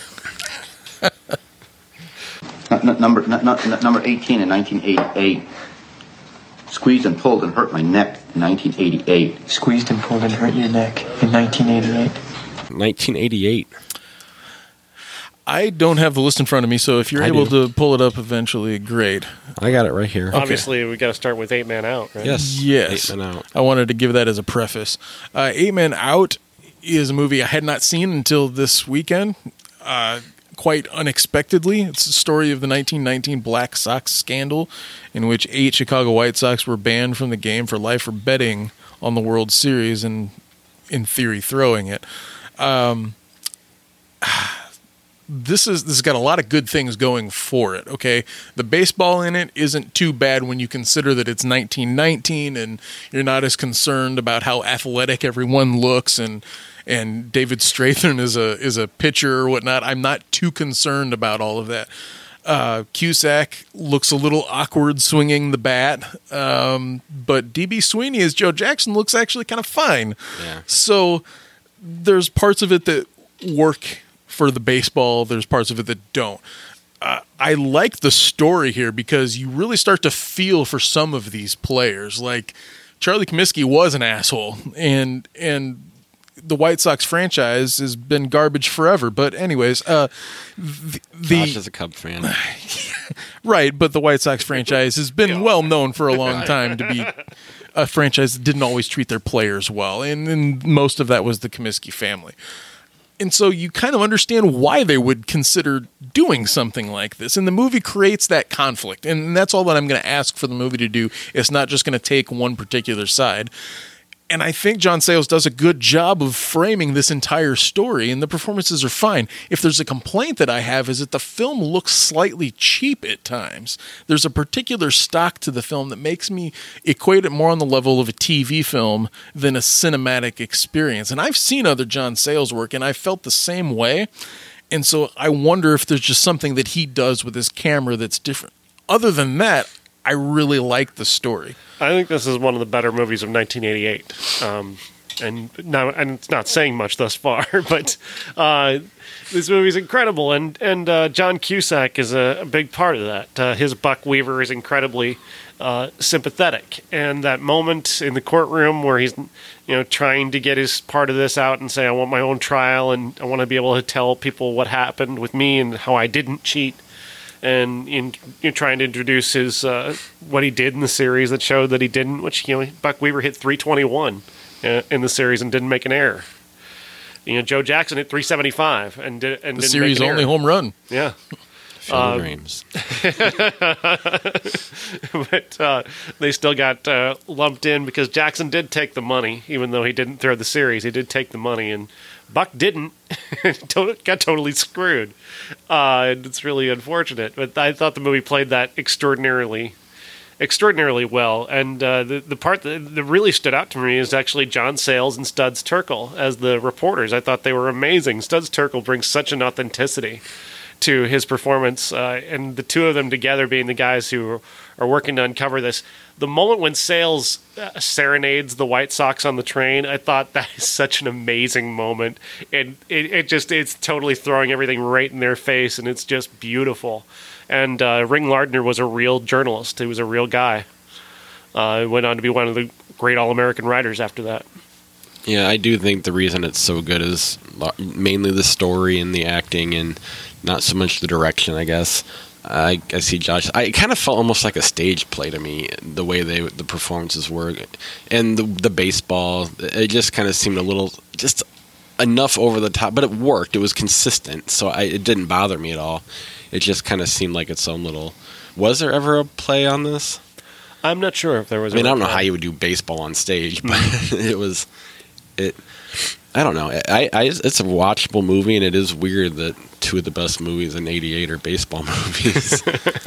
[SPEAKER 9] number, n- n- number eighteen in nineteen eighty-eight. Squeezed and pulled and hurt my neck in nineteen eighty-eight.
[SPEAKER 10] Squeezed and pulled and hurt your neck in nineteen eighty-eight.
[SPEAKER 1] nineteen eighty-eight.
[SPEAKER 6] I don't have the list in front of me, so if you're
[SPEAKER 1] I
[SPEAKER 6] able
[SPEAKER 1] do.
[SPEAKER 6] to pull it up eventually, great.
[SPEAKER 1] I got it right here.
[SPEAKER 5] Obviously, we got to start with Eight Man Out, right?
[SPEAKER 1] Yes.
[SPEAKER 6] Yes.
[SPEAKER 1] Eight Men Out.
[SPEAKER 6] I wanted to give that as a preface. Uh, Eight Men Out is a movie I had not seen until this weekend. Uh, quite unexpectedly. It's the story of the nineteen nineteen Black Sox scandal, in which eight Chicago White Sox were banned from the game for life for betting on the World Series and, in theory, throwing it. Um, this is this has got a lot of good things going for it. Okay, the baseball in it isn't too bad when you consider that it's nineteen nineteen and you're not as concerned about how athletic everyone looks and and David Strathairn is a is a pitcher or whatnot. I'm not too concerned about all of that. Uh, Cusack looks a little awkward swinging the bat, um, but D B Sweeney as Joe Jackson looks actually kind of fine.
[SPEAKER 1] Yeah.
[SPEAKER 6] So there's parts of it that work for the baseball. There's parts of it that don't. Uh, I like the story here because you really start to feel for some of these players. Like Charlie Comiskey was an asshole, and and the White Sox franchise has been garbage forever. But anyways, uh, the, the
[SPEAKER 1] Josh is a Cub fan.
[SPEAKER 6] Right, but the White Sox franchise has been well known for a long time to be a franchise that didn't always treat their players well, and, and most of that was the Comiskey family. And so you kind of understand why they would consider doing something like this. And the movie creates that conflict. And that's all that I'm going to ask for the movie to do. It's not just going to take one particular side. And I think John Sayles does a good job of framing this entire story, and the performances are fine. If there's a complaint that I have is that the film looks slightly cheap at times. There's a particular stock to the film that makes me equate it more on the level of a T V film than a cinematic experience. And I've seen other John Sayles work, and I felt the same way. And so I wonder if there's just something that he does with his camera that's different. Other than that, I really like the story.
[SPEAKER 5] I think this is one of the better movies of nineteen eighty-eight, um, and now and it's not saying much thus far. But uh, this movie is incredible, and and uh, John Cusack is a, a big part of that. Uh, his Buck Weaver is incredibly uh, sympathetic, and that moment in the courtroom where he's you know trying to get his part of this out and say, "I want my own trial, and I want to be able to tell people what happened with me and how I didn't cheat." And in, in trying to introduce his uh, what he did in the series that showed that he didn't, which you know Buck Weaver hit three twenty-one uh, in the series and didn't make an error. You know Joe Jackson hit three seventy-five and did and
[SPEAKER 6] the
[SPEAKER 5] didn't
[SPEAKER 6] series
[SPEAKER 5] make an
[SPEAKER 6] only
[SPEAKER 5] error.
[SPEAKER 6] home run.
[SPEAKER 5] Yeah,
[SPEAKER 1] Field
[SPEAKER 5] um,
[SPEAKER 1] of Dreams.
[SPEAKER 5] But uh, they still got uh, lumped in because Jackson did take the money, even though he didn't throw the series. He did take the money, and Buck didn't. Got totally screwed. Uh, and it's really unfortunate. But I thought the movie played that extraordinarily, extraordinarily well. And uh, the the part that, that really stood out to me is actually John Sayles and Studs Terkel as the reporters. I thought they were amazing. Studs Terkel brings such an authenticity to his performance, uh, and the two of them together being the guys who are working to uncover this. The moment when Sayles uh, serenades the White Sox on the train, I thought that is such an amazing moment. And it, it just, it's totally throwing everything right in their face, and it's just beautiful. And uh, Ring Lardner was a real journalist. He was a real guy. Uh, went on to be one of the great All-American writers after that.
[SPEAKER 1] Yeah, I do think the reason it's so good is mainly the story and the acting and not so much the direction, I guess. I, I see Josh. I, it kind of felt almost like a stage play to me, the way they the performances were, and the the baseball. It just kind of seemed a little, just enough over the top, but it worked. It was consistent, so I, it didn't bother me at all. It just kind of seemed like its own little. Was there ever a play on this?
[SPEAKER 5] I'm not sure if there was.
[SPEAKER 1] I mean, I don't know
[SPEAKER 5] play.
[SPEAKER 1] how you would do baseball on stage, but it was. It. I don't know. I, I, it's a watchable movie, and it is weird that two of the best movies in eighty-eight are baseball movies.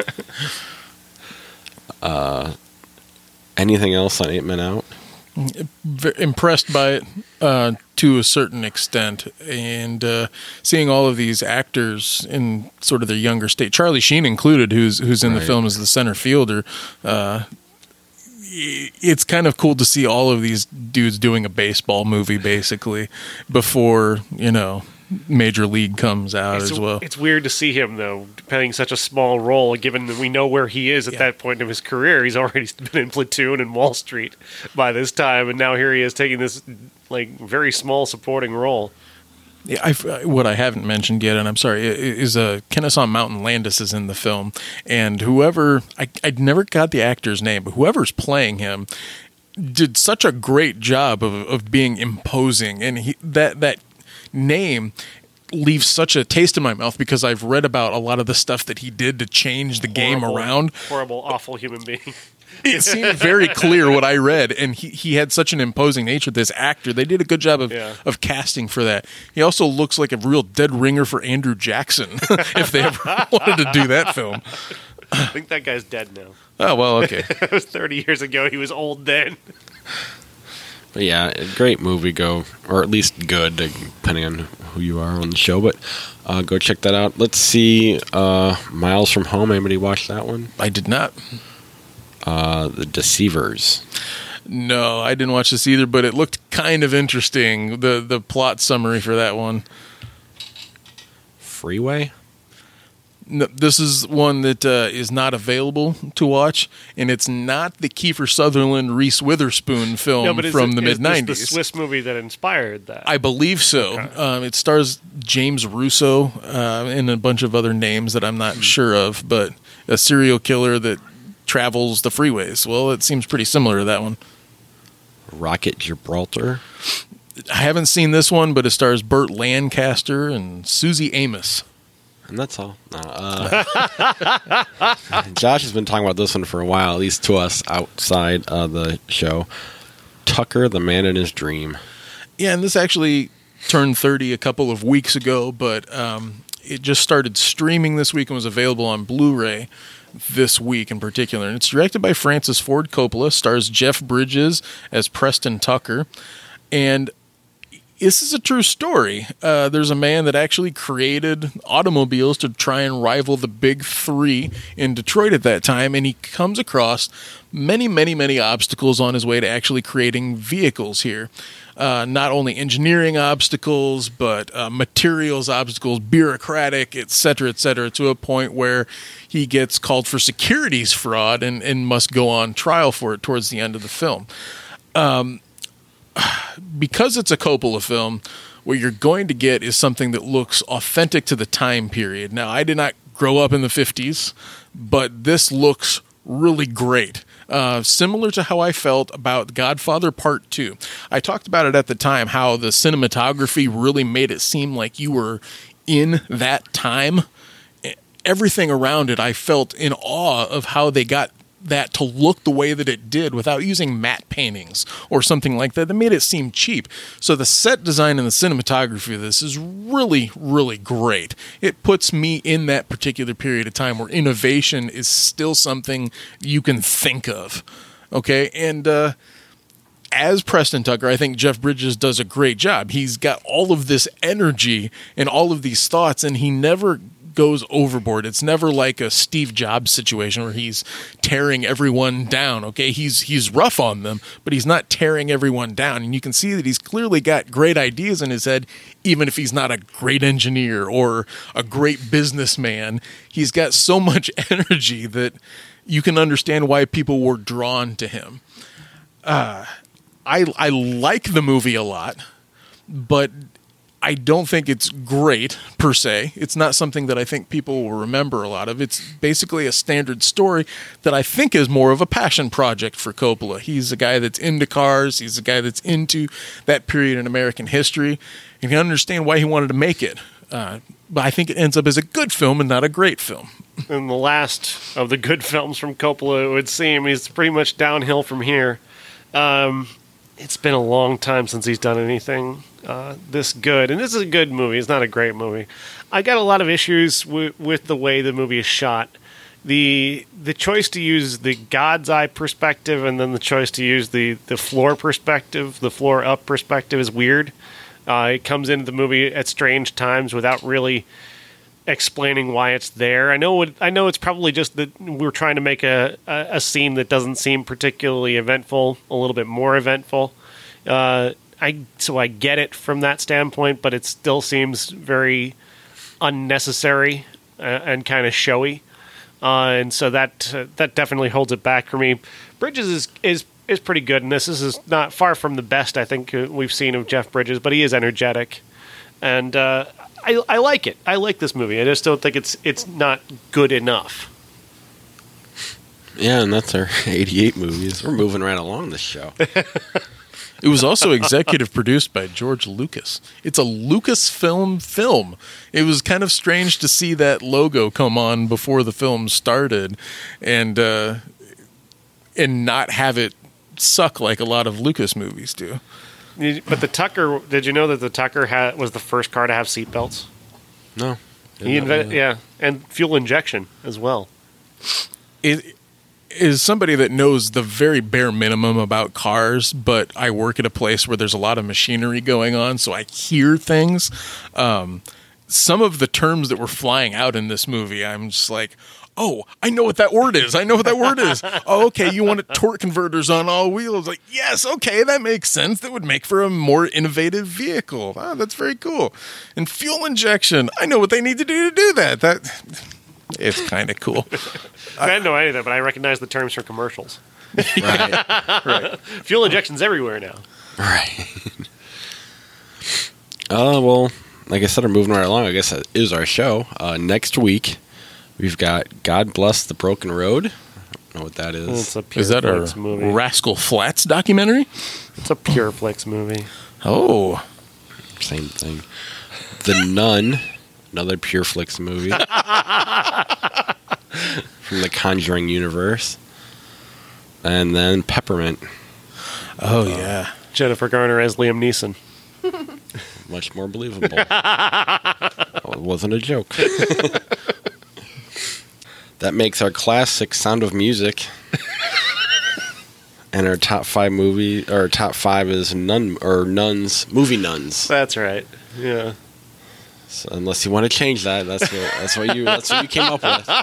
[SPEAKER 1] uh, anything else on Eight Men Out?
[SPEAKER 6] V- impressed by it uh, to a certain extent, and uh, seeing all of these actors in sort of their younger state, Charlie Sheen included, who's who's in
[SPEAKER 1] Right.
[SPEAKER 6] the film as the center fielder. Uh, it's kind of cool to see all of these dudes doing a baseball movie, basically, before, you know, Major League comes out
[SPEAKER 5] It's,
[SPEAKER 6] as well.
[SPEAKER 5] It's weird to see him, though, playing such a small role, given that we know where he is at
[SPEAKER 6] Yeah.
[SPEAKER 5] that point of his career. He's already been in Platoon and Wall Street by this time, and now here he is taking this like very small supporting role.
[SPEAKER 6] Yeah, I've, uh, what I haven't mentioned yet, and I'm sorry, i- is uh, Kennesaw Mountain Landis is in the film, and whoever I I never got the actor's name, but whoever's playing him did such a great job of of being imposing, and he, that that name leaves such a taste in my mouth because I've read about a lot of the stuff that he did to change the game
[SPEAKER 5] Horrible-
[SPEAKER 6] around.
[SPEAKER 5] Horrible, awful human being.
[SPEAKER 6] It seemed very clear what I read, and he, he had such an imposing nature. This actor, they did a good job of,
[SPEAKER 5] Yeah.
[SPEAKER 6] of casting for that. He also looks like a real dead ringer for Andrew Jackson if they ever wanted to do that film.
[SPEAKER 5] I think that guy's dead now.
[SPEAKER 6] Oh, well, okay.
[SPEAKER 5] It was thirty years ago. He was old then.
[SPEAKER 1] But yeah, a great movie. Go, or at least good, depending on who you are on the show. But uh, go check that out. Let's see, uh, Miles from Home. Anybody watch that one?
[SPEAKER 6] I did not.
[SPEAKER 1] Uh, the Deceivers.
[SPEAKER 6] No, I didn't watch this either, but it looked kind of interesting. The the plot summary for that one.
[SPEAKER 1] Freeway.
[SPEAKER 6] No, this is one that uh, is not available to watch, and it's not the Kiefer Sutherland, Reese Witherspoon film
[SPEAKER 5] No, but is
[SPEAKER 6] from
[SPEAKER 5] it-
[SPEAKER 6] the
[SPEAKER 5] is
[SPEAKER 6] mid
[SPEAKER 5] this
[SPEAKER 6] nineties.
[SPEAKER 5] the Swiss movie that inspired that?
[SPEAKER 6] I believe so.
[SPEAKER 5] Okay.
[SPEAKER 6] Um, it stars James Russo uh, and a bunch of other names that I'm not sure of, but a serial killer that travels the freeways. Well, it seems pretty similar to that one.
[SPEAKER 1] Rocket Gibraltar.
[SPEAKER 6] I haven't seen this one, but it stars Burt Lancaster and Susie Amos.
[SPEAKER 1] And that's all. Uh, Josh has been talking about this one for a while, at least to us outside uh, the show. Tucker, the Man in His Dream.
[SPEAKER 6] Yeah, and this actually turned thirty a couple of weeks ago, but um, it just started streaming this week and was available on Blu-ray this week in particular. And it's directed by Francis Ford Coppola, stars Jeff Bridges as Preston Tucker, and this is a true story. Uh, there's a man that actually created automobiles to try and rival the big three in Detroit at that time, and he comes across many, many, many obstacles on his way to actually creating vehicles here. Uh, not only engineering obstacles, but uh, materials obstacles, bureaucratic, et cetera, et cetera, to a point where he gets called for securities fraud and, and must go on trial for it towards the end of the film. Um, because it's a Coppola film, what you're going to get is something that looks authentic to the time period. Now, I did not grow up in the fifties, but this looks really great. Uh, similar to how I felt about Godfather Part two. I talked about it at the time, how the cinematography really made it seem like you were in that time. Everything around it, I felt in awe of how they got that to look the way that it did without using matte paintings or something like that. That made it seem cheap. So the set design and the cinematography of this is really, really great. It puts me in that particular period of time where innovation is still something you can think of. Okay, and uh, as Preston Tucker, I think Jeff Bridges does a great job. He's got all of this energy and all of these thoughts, and he never goes overboard. It's never like a Steve Jobs situation where he's tearing everyone down. Okay, he's he's rough on them, but he's not tearing everyone down. And you can see that he's clearly got great ideas in his head, even if he's not a great engineer or a great businessman. He's got so much energy that you can understand why people were drawn to him. Uh, I I like the movie a lot, but I don't think it's great, per se. It's not something that I think people will remember a lot of. It's basically a standard story that I think is more of a passion project for Coppola. He's a guy that's into cars. He's a guy that's into that period in American history. And you can understand why he wanted to make it. Uh, but I think it ends up as a good film and not a great film.
[SPEAKER 5] And the last of the good films from Coppola, it would seem, he's pretty much downhill from here. Um, it's been a long time since he's done anything uh, this good. And this is a good movie. It's not a great movie. I got a lot of issues w- with the way the movie is shot. The the choice to use the God's eye perspective and then the choice to use the, the floor perspective, the floor up perspective is weird. Uh, it comes into the movie at strange times without really explaining why it's there. I know it, I know it's probably just that we're trying to make a, a, a scene that doesn't seem particularly eventful, a little bit more eventful. Uh, I so I get it from that standpoint, but it still seems very unnecessary uh, and kind of showy. Uh, and so that uh, that definitely holds it back for me. Bridges is is is pretty good in this. This is not far from the best I think uh, we've seen of Jeff Bridges, but he is energetic, and uh, I I like it. I like this movie. I just don't think it's it's not good enough.
[SPEAKER 1] Yeah, and that's our eighty-eight movies. We're moving right along this show.
[SPEAKER 6] It was also executive produced by George Lucas. It's a Lucasfilm film. It was kind of strange to see that logo come on before the film started. And uh, and not have it suck like a lot of Lucas movies do.
[SPEAKER 5] But the Tucker, did you know that the Tucker had, was the first car to have seatbelts?
[SPEAKER 1] No.
[SPEAKER 5] He invented, yeah, and fuel injection as well.
[SPEAKER 6] It is somebody that knows the very bare minimum about cars, but I work at a place where there's a lot of machinery going on, so I hear things. Um, some of the terms that were flying out in this movie, I'm just like, oh, I know what that word is. I know what that word is. Oh, okay, you wanted torque converters on all wheels. Like, yes, okay, that makes sense. That would make for a more innovative vehicle. Ah, that's very cool. And fuel injection, I know what they need to do to do that. That it's kind of cool.
[SPEAKER 5] I didn't know any of that, but I recognize the terms from commercials.
[SPEAKER 1] Right.
[SPEAKER 5] Right. Fuel injection's everywhere now.
[SPEAKER 1] Right. Uh, well, like I said, we're moving right along. I guess that is our show. Uh, next week, we've got God Bless the Broken Road. I don't know what that is.
[SPEAKER 5] It's a Pure
[SPEAKER 6] Is that
[SPEAKER 5] Flix
[SPEAKER 6] a
[SPEAKER 5] movie.
[SPEAKER 6] Rascal Flatts documentary?
[SPEAKER 5] It's a Pure Flix movie.
[SPEAKER 6] Oh.
[SPEAKER 1] Same thing. The Nun, another Pure Flix movie. From the Conjuring universe. And then Peppermint.
[SPEAKER 6] Oh, yeah.
[SPEAKER 5] Jennifer Garner as Liam Neeson.
[SPEAKER 1] Much more believable. It wasn't a joke. That makes our classic Sound of Music. And our top five movie, or top five is Nun, or Nuns, movie Nuns.
[SPEAKER 5] That's right. Yeah.
[SPEAKER 1] So unless you want to change that, that's what that's what you that's what you came up with.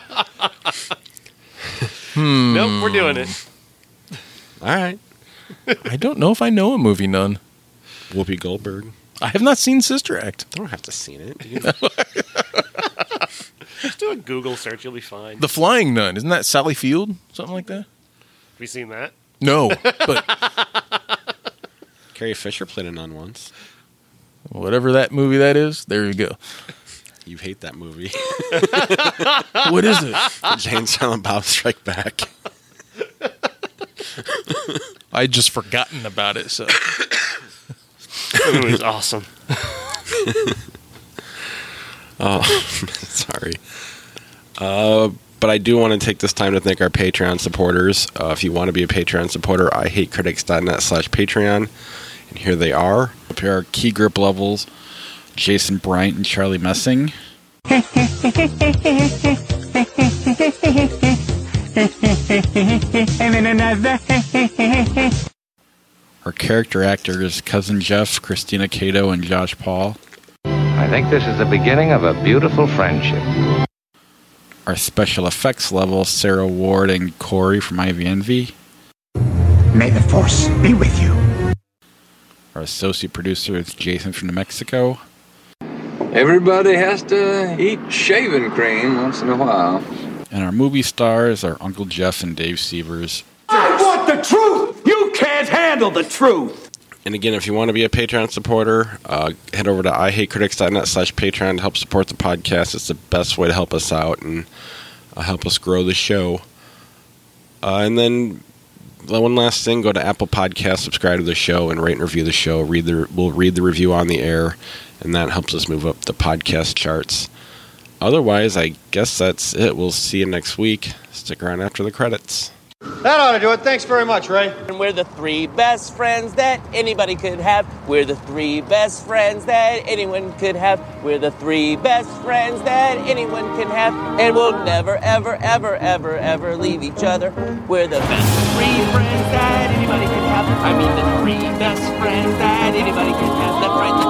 [SPEAKER 6] Hmm.
[SPEAKER 5] Nope, we're doing it.
[SPEAKER 1] All right.
[SPEAKER 6] I don't know if I know a movie Nun.
[SPEAKER 1] Whoopi Goldberg.
[SPEAKER 6] I have not seen Sister Act.
[SPEAKER 1] I don't have to see it. You
[SPEAKER 5] Just do a Google search, you'll be fine.
[SPEAKER 6] The Flying Nun, isn't that Sally Field? Something like that?
[SPEAKER 5] Have you seen that?
[SPEAKER 6] No, but
[SPEAKER 1] Carrie Fisher played a nun once.
[SPEAKER 6] whatever that movie that is, there you go.
[SPEAKER 1] You hate that movie.
[SPEAKER 6] What is it?
[SPEAKER 1] Jane Silent Bob Strike Back.
[SPEAKER 6] I'd just forgotten about it, so.
[SPEAKER 5] That movie's awesome.
[SPEAKER 1] Oh, sorry. Uh, but I do want to take this time to thank our Patreon supporters. Uh, if you want to be a Patreon supporter, I hate critics.net slash Patreon. And here they are. Up here are key grip levels. Jason Bryant and Charlie Messing. Our character actors, Cousin Jeff, Christina Cato, and Josh Paul.
[SPEAKER 11] I think this is the beginning of a beautiful friendship.
[SPEAKER 1] Our special effects level, Sarah Ward and Corey from Ivy Envy.
[SPEAKER 12] May the Force be with you.
[SPEAKER 1] Our associate producer is Jason from New Mexico.
[SPEAKER 13] Everybody has to eat shaving cream once in a while.
[SPEAKER 1] And our movie stars are Uncle Jeff and Dave Sievers.
[SPEAKER 12] I want the truth! You can't handle the truth!
[SPEAKER 1] And again, if you want to be a Patreon supporter, uh, head over to ihatecritics.net slash Patreon to help support the podcast. It's the best way to help us out and uh, help us grow the show. Uh, and then one last thing, go to Apple Podcasts, subscribe to the show, and rate and review the show. Read the We'll read the review on the air, and that helps us move up the podcast charts. Otherwise, I guess that's it. We'll see you next week. Stick around after the credits.
[SPEAKER 8] That ought to do it. Thanks very much, Ray. And we're the three best friends that anybody could have. We're the three best friends that anyone could have. We're the three best friends that anyone can have. And we'll never, ever, ever, ever, ever leave each other. We're the best three friends that anybody could have. I mean, the three best friends that anybody could have. That's right, the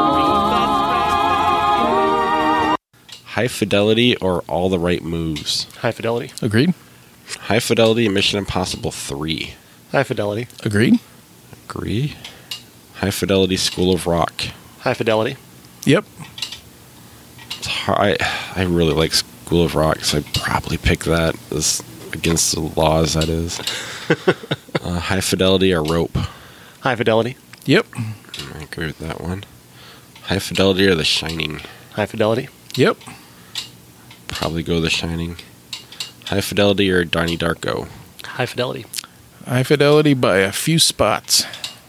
[SPEAKER 8] three best friends that anybody could have.
[SPEAKER 1] High Fidelity or All the Right Moves?
[SPEAKER 5] High Fidelity.
[SPEAKER 6] Agreed.
[SPEAKER 1] High Fidelity, Mission Impossible three.
[SPEAKER 5] High Fidelity.
[SPEAKER 6] Agreed.
[SPEAKER 1] Agree. High Fidelity, School of Rock.
[SPEAKER 5] High Fidelity.
[SPEAKER 6] Yep.
[SPEAKER 1] It's hard. I, I really like School of Rock, so I'd probably pick that as against the laws, that is. uh, High Fidelity or Rope?
[SPEAKER 5] High Fidelity.
[SPEAKER 6] Yep.
[SPEAKER 1] I agree with that one. High Fidelity or The Shining?
[SPEAKER 5] High Fidelity.
[SPEAKER 6] Yep.
[SPEAKER 1] Probably go The Shining. High Fidelity or Donnie Darko?
[SPEAKER 5] High Fidelity.
[SPEAKER 6] High Fidelity by a few spots.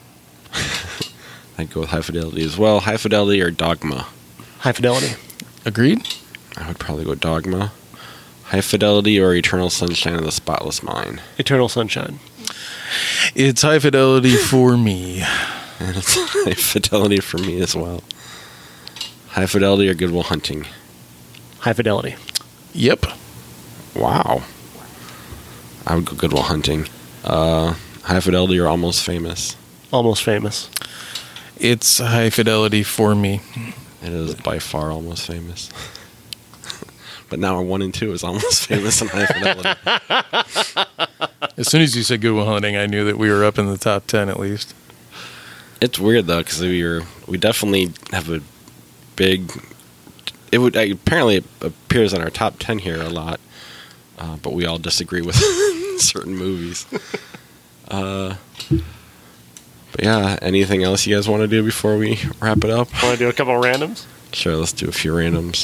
[SPEAKER 1] I'd go with High Fidelity as well. High Fidelity or Dogma?
[SPEAKER 5] High Fidelity.
[SPEAKER 6] Agreed.
[SPEAKER 1] I would probably go Dogma. High Fidelity or Eternal Sunshine of the Spotless Mind?
[SPEAKER 5] Eternal Sunshine.
[SPEAKER 6] It's High Fidelity for me.
[SPEAKER 1] And it's High Fidelity for me as well. High Fidelity or Good Will Hunting?
[SPEAKER 5] High Fidelity.
[SPEAKER 6] Yep.
[SPEAKER 1] Wow. I would go Good Will Hunting. Uh, High Fidelity or Almost Famous?
[SPEAKER 5] Almost Famous.
[SPEAKER 6] It's High Fidelity for me.
[SPEAKER 1] It is by far Almost Famous. But now our one and two is Almost Famous and High Fidelity.
[SPEAKER 6] As soon as you said Good Will Hunting, I knew that we were up in the top ten at least.
[SPEAKER 1] It's weird though, because we are we definitely have a big. It would apparently it appears in our top ten here a lot, uh, but we all disagree with certain movies. Uh, but yeah, anything else you guys want to do before we wrap it up?
[SPEAKER 5] Want to do a couple of randoms?
[SPEAKER 1] Sure, let's do a few randoms.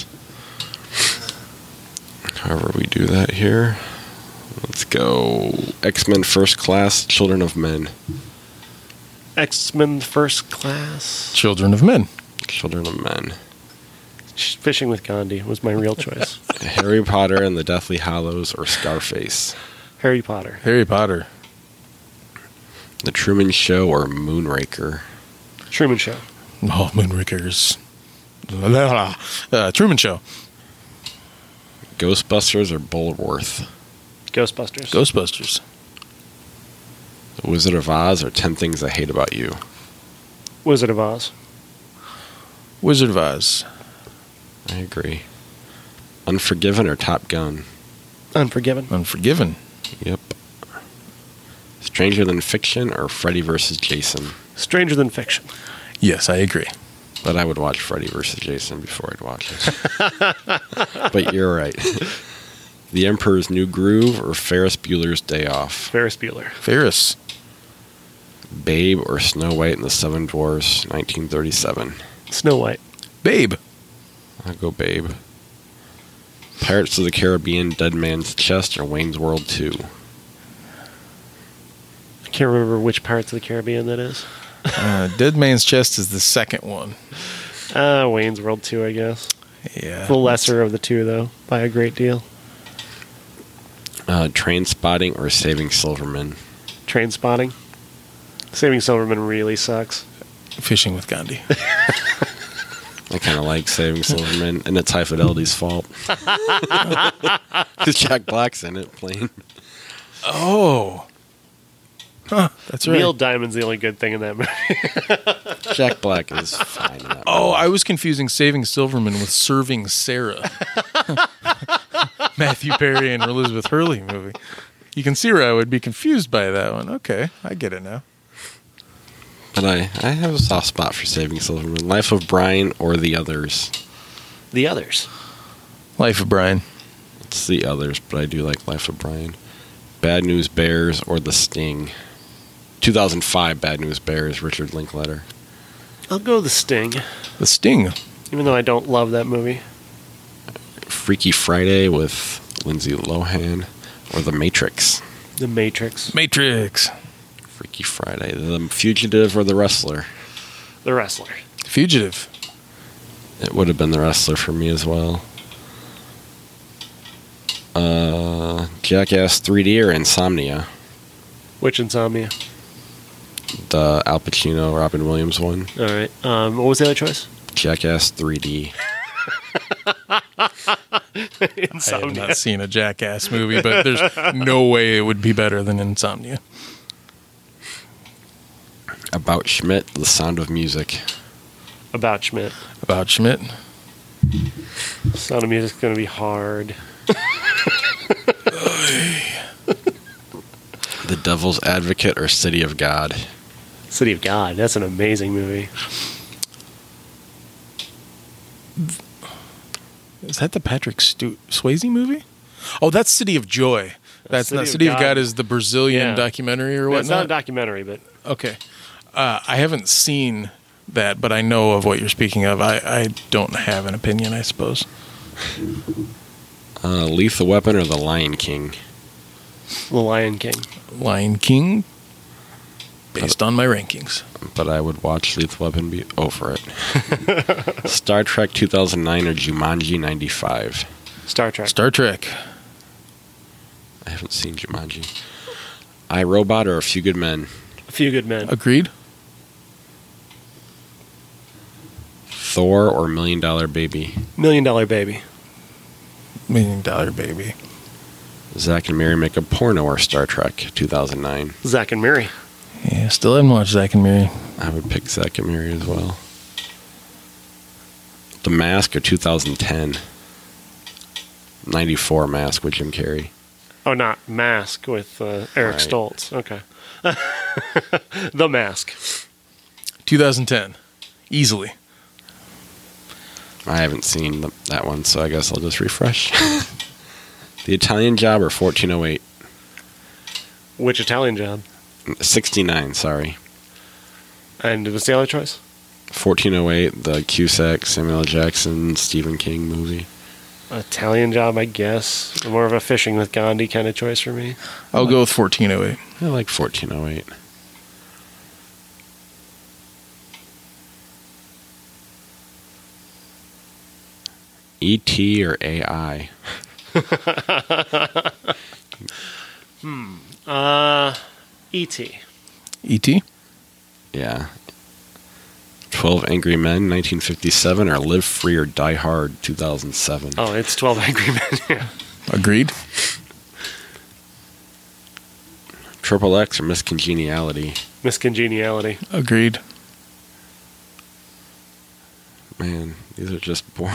[SPEAKER 1] However we do that here. Let's go X-Men First Class, Children of Men.
[SPEAKER 5] X-Men First Class.
[SPEAKER 6] Children of Men.
[SPEAKER 1] Children of Men.
[SPEAKER 5] Fishing with Gandhi was my real choice.
[SPEAKER 1] Harry Potter and the Deathly Hallows or Scarface?
[SPEAKER 5] Harry Potter.
[SPEAKER 6] Harry Potter.
[SPEAKER 1] The Truman Show or Moonraker?
[SPEAKER 5] Truman Show.
[SPEAKER 6] Oh, Moonrakers. Uh, Truman Show.
[SPEAKER 1] Ghostbusters or Bulworth?
[SPEAKER 5] Ghostbusters.
[SPEAKER 6] Ghostbusters.
[SPEAKER 1] The Wizard of Oz or Ten Things I Hate About You?
[SPEAKER 5] Wizard of Oz.
[SPEAKER 6] Wizard of Oz.
[SPEAKER 1] I agree. Unforgiven or Top Gun?
[SPEAKER 5] Unforgiven.
[SPEAKER 6] Unforgiven.
[SPEAKER 1] Yep. Stranger Than Fiction or Freddy versus Jason?
[SPEAKER 5] Stranger Than Fiction.
[SPEAKER 6] Yes, I agree.
[SPEAKER 1] But I would watch Freddy versus Jason before I'd watch it. But you're right. The Emperor's New Groove or Ferris Bueller's Day Off?
[SPEAKER 5] Ferris Bueller.
[SPEAKER 6] Ferris.
[SPEAKER 1] Babe or Snow White and the Seven Dwarfs, nineteen thirty-seven?
[SPEAKER 5] Snow White.
[SPEAKER 6] Babe.
[SPEAKER 1] I'll go Babe. Pirates of the Caribbean, Dead Man's Chest or Wayne's World two?
[SPEAKER 5] I can't remember which Pirates of the Caribbean that is.
[SPEAKER 6] uh, Dead Man's Chest is the second one.
[SPEAKER 5] Uh, Wayne's World two, I guess.
[SPEAKER 6] Yeah.
[SPEAKER 5] The lesser of the two, though, by a great deal.
[SPEAKER 1] Uh, Train Spotting or Saving Silverman?
[SPEAKER 5] Train Spotting. Saving Silverman really sucks.
[SPEAKER 6] Fishing with Gandhi.
[SPEAKER 1] I kind of like Saving Silverman, and it's High Fidelity's fault. Because Jack Black's in it playing.
[SPEAKER 6] Oh. Huh, that's right.
[SPEAKER 5] Neil Diamond's the only good thing in that movie.
[SPEAKER 1] Jack Black is fine in that movie.
[SPEAKER 6] Oh, I was confusing Saving Silverman with Serving Sarah. Matthew Perry and Elizabeth Hurley movie. You can see where I would be confused by that one. Okay, I get it now.
[SPEAKER 1] But I, I have a soft spot for Saving Silverman. Life of Brian or The Others?
[SPEAKER 5] The Others.
[SPEAKER 6] Life of Brian.
[SPEAKER 1] It's The Others, but I do like Life of Brian. Bad News Bears or The Sting? two thousand five Bad News Bears, Richard Linklater.
[SPEAKER 5] I'll go The Sting.
[SPEAKER 6] The Sting.
[SPEAKER 5] Even though I don't love that movie.
[SPEAKER 1] Freaky Friday with Lindsay Lohan or The Matrix?
[SPEAKER 5] The Matrix.
[SPEAKER 6] Matrix.
[SPEAKER 1] Freaky Friday. The Fugitive or The Wrestler?
[SPEAKER 5] The Wrestler.
[SPEAKER 6] Fugitive.
[SPEAKER 1] It would have been The Wrestler for me as well. Uh, Jackass three D or Insomnia?
[SPEAKER 5] Which Insomnia?
[SPEAKER 1] The Al Pacino, Robin Williams one.
[SPEAKER 5] All right. Um, what was the other choice?
[SPEAKER 1] Jackass three D.
[SPEAKER 6] I
[SPEAKER 5] Insomnia.
[SPEAKER 6] have not seen a Jackass movie, but there's no way it would be better than Insomnia.
[SPEAKER 1] About Schmidt, The Sound of Music.
[SPEAKER 5] About Schmidt.
[SPEAKER 6] About Schmidt.
[SPEAKER 5] Sound of Music's going to be hard.
[SPEAKER 1] The Devil's Advocate or City of God?
[SPEAKER 5] City of God. That's an amazing movie.
[SPEAKER 6] Is that the Patrick Stu- Swayze movie? Oh, that's City of Joy. That's
[SPEAKER 5] City
[SPEAKER 6] not
[SPEAKER 5] of
[SPEAKER 6] City of God.
[SPEAKER 5] God
[SPEAKER 6] is the Brazilian
[SPEAKER 5] Yeah.
[SPEAKER 6] documentary or
[SPEAKER 5] No,
[SPEAKER 6] whatnot.
[SPEAKER 5] it's not a documentary, but
[SPEAKER 6] Okay. Uh, I haven't seen that, but I know of what you're speaking of. I, I don't have an opinion, I suppose.
[SPEAKER 1] Uh, Lethal Weapon or The Lion King?
[SPEAKER 5] The Lion King.
[SPEAKER 6] Lion King, based on my rankings.
[SPEAKER 1] But I would watch Lethal Weapon be over it. Star Trek two thousand nine or Jumanji ninety-five?
[SPEAKER 5] Star Trek.
[SPEAKER 6] Star Trek.
[SPEAKER 1] I haven't seen Jumanji. I, Robot or A Few Good Men?
[SPEAKER 5] A Few Good Men.
[SPEAKER 6] Agreed.
[SPEAKER 1] Thor or Million Dollar Baby?
[SPEAKER 5] Million Dollar Baby.
[SPEAKER 6] Million Dollar Baby.
[SPEAKER 1] Zack and Mary Make a Porno or Star Trek, two thousand nine?
[SPEAKER 5] Zack and Mary.
[SPEAKER 6] Yeah, still haven't watched Zack and Mary.
[SPEAKER 1] I would pick Zack and Mary as well. The Mask or two thousand ten? ninety-four Mask with Jim Carrey.
[SPEAKER 5] Oh, not Mask with uh, Eric
[SPEAKER 1] Right.
[SPEAKER 5] Stoltz. Okay. The Mask.
[SPEAKER 6] twenty ten. Easily.
[SPEAKER 1] I haven't seen the, that one, so I guess I'll just refresh. The Italian Job or fourteen oh eight?
[SPEAKER 5] Which Italian Job?
[SPEAKER 1] sixty-nine, sorry.
[SPEAKER 5] And what's the other choice?
[SPEAKER 1] fourteen oh eight, the Cusack, Samuel L. Jackson, Stephen King movie.
[SPEAKER 5] Italian Job, I guess. More of a Fishing with Gandhi kind of choice for me.
[SPEAKER 6] I'll go with fourteen oh eight.
[SPEAKER 1] I like fourteen oh eight. E T or A I?
[SPEAKER 5] hmm. Uh, E T
[SPEAKER 6] E T?
[SPEAKER 1] Yeah. twelve Angry Men, nineteen fifty-seven, or Live Free or Die Hard, two thousand seven?
[SPEAKER 5] Oh, it's twelve Angry Men. Yeah.
[SPEAKER 6] Agreed.
[SPEAKER 1] Triple X or Miss Congeniality?
[SPEAKER 5] Miss Congeniality.
[SPEAKER 6] Agreed.
[SPEAKER 1] Man, these are just boring.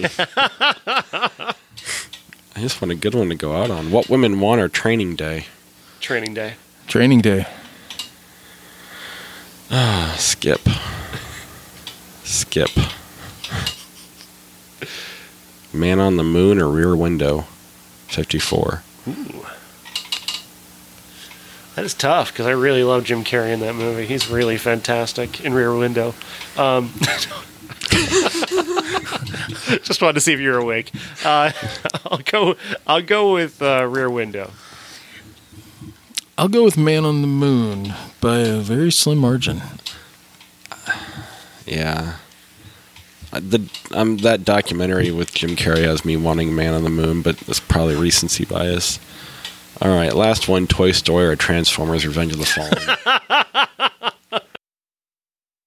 [SPEAKER 1] I just want a good one to go out on. What Women Want or Training Day?
[SPEAKER 5] Training Day.
[SPEAKER 6] Training Day.
[SPEAKER 1] Ah, skip. Skip. Man on the Moon or Rear Window, fifty-four?
[SPEAKER 5] Ooh. That is tough because I really love Jim Carrey in that movie. He's really fantastic in Rear Window. Um, just wanted to see if you were awake. Uh, I'll go. I'll go with uh, Rear Window.
[SPEAKER 6] I'll go with Man on the Moon by a very slim margin.
[SPEAKER 1] Yeah. Uh, The um that documentary with Jim Carrey has me wanting Man on the Moon, but it's probably recency bias. All right, last one: Toy Story or Transformers: Revenge of the Fallen?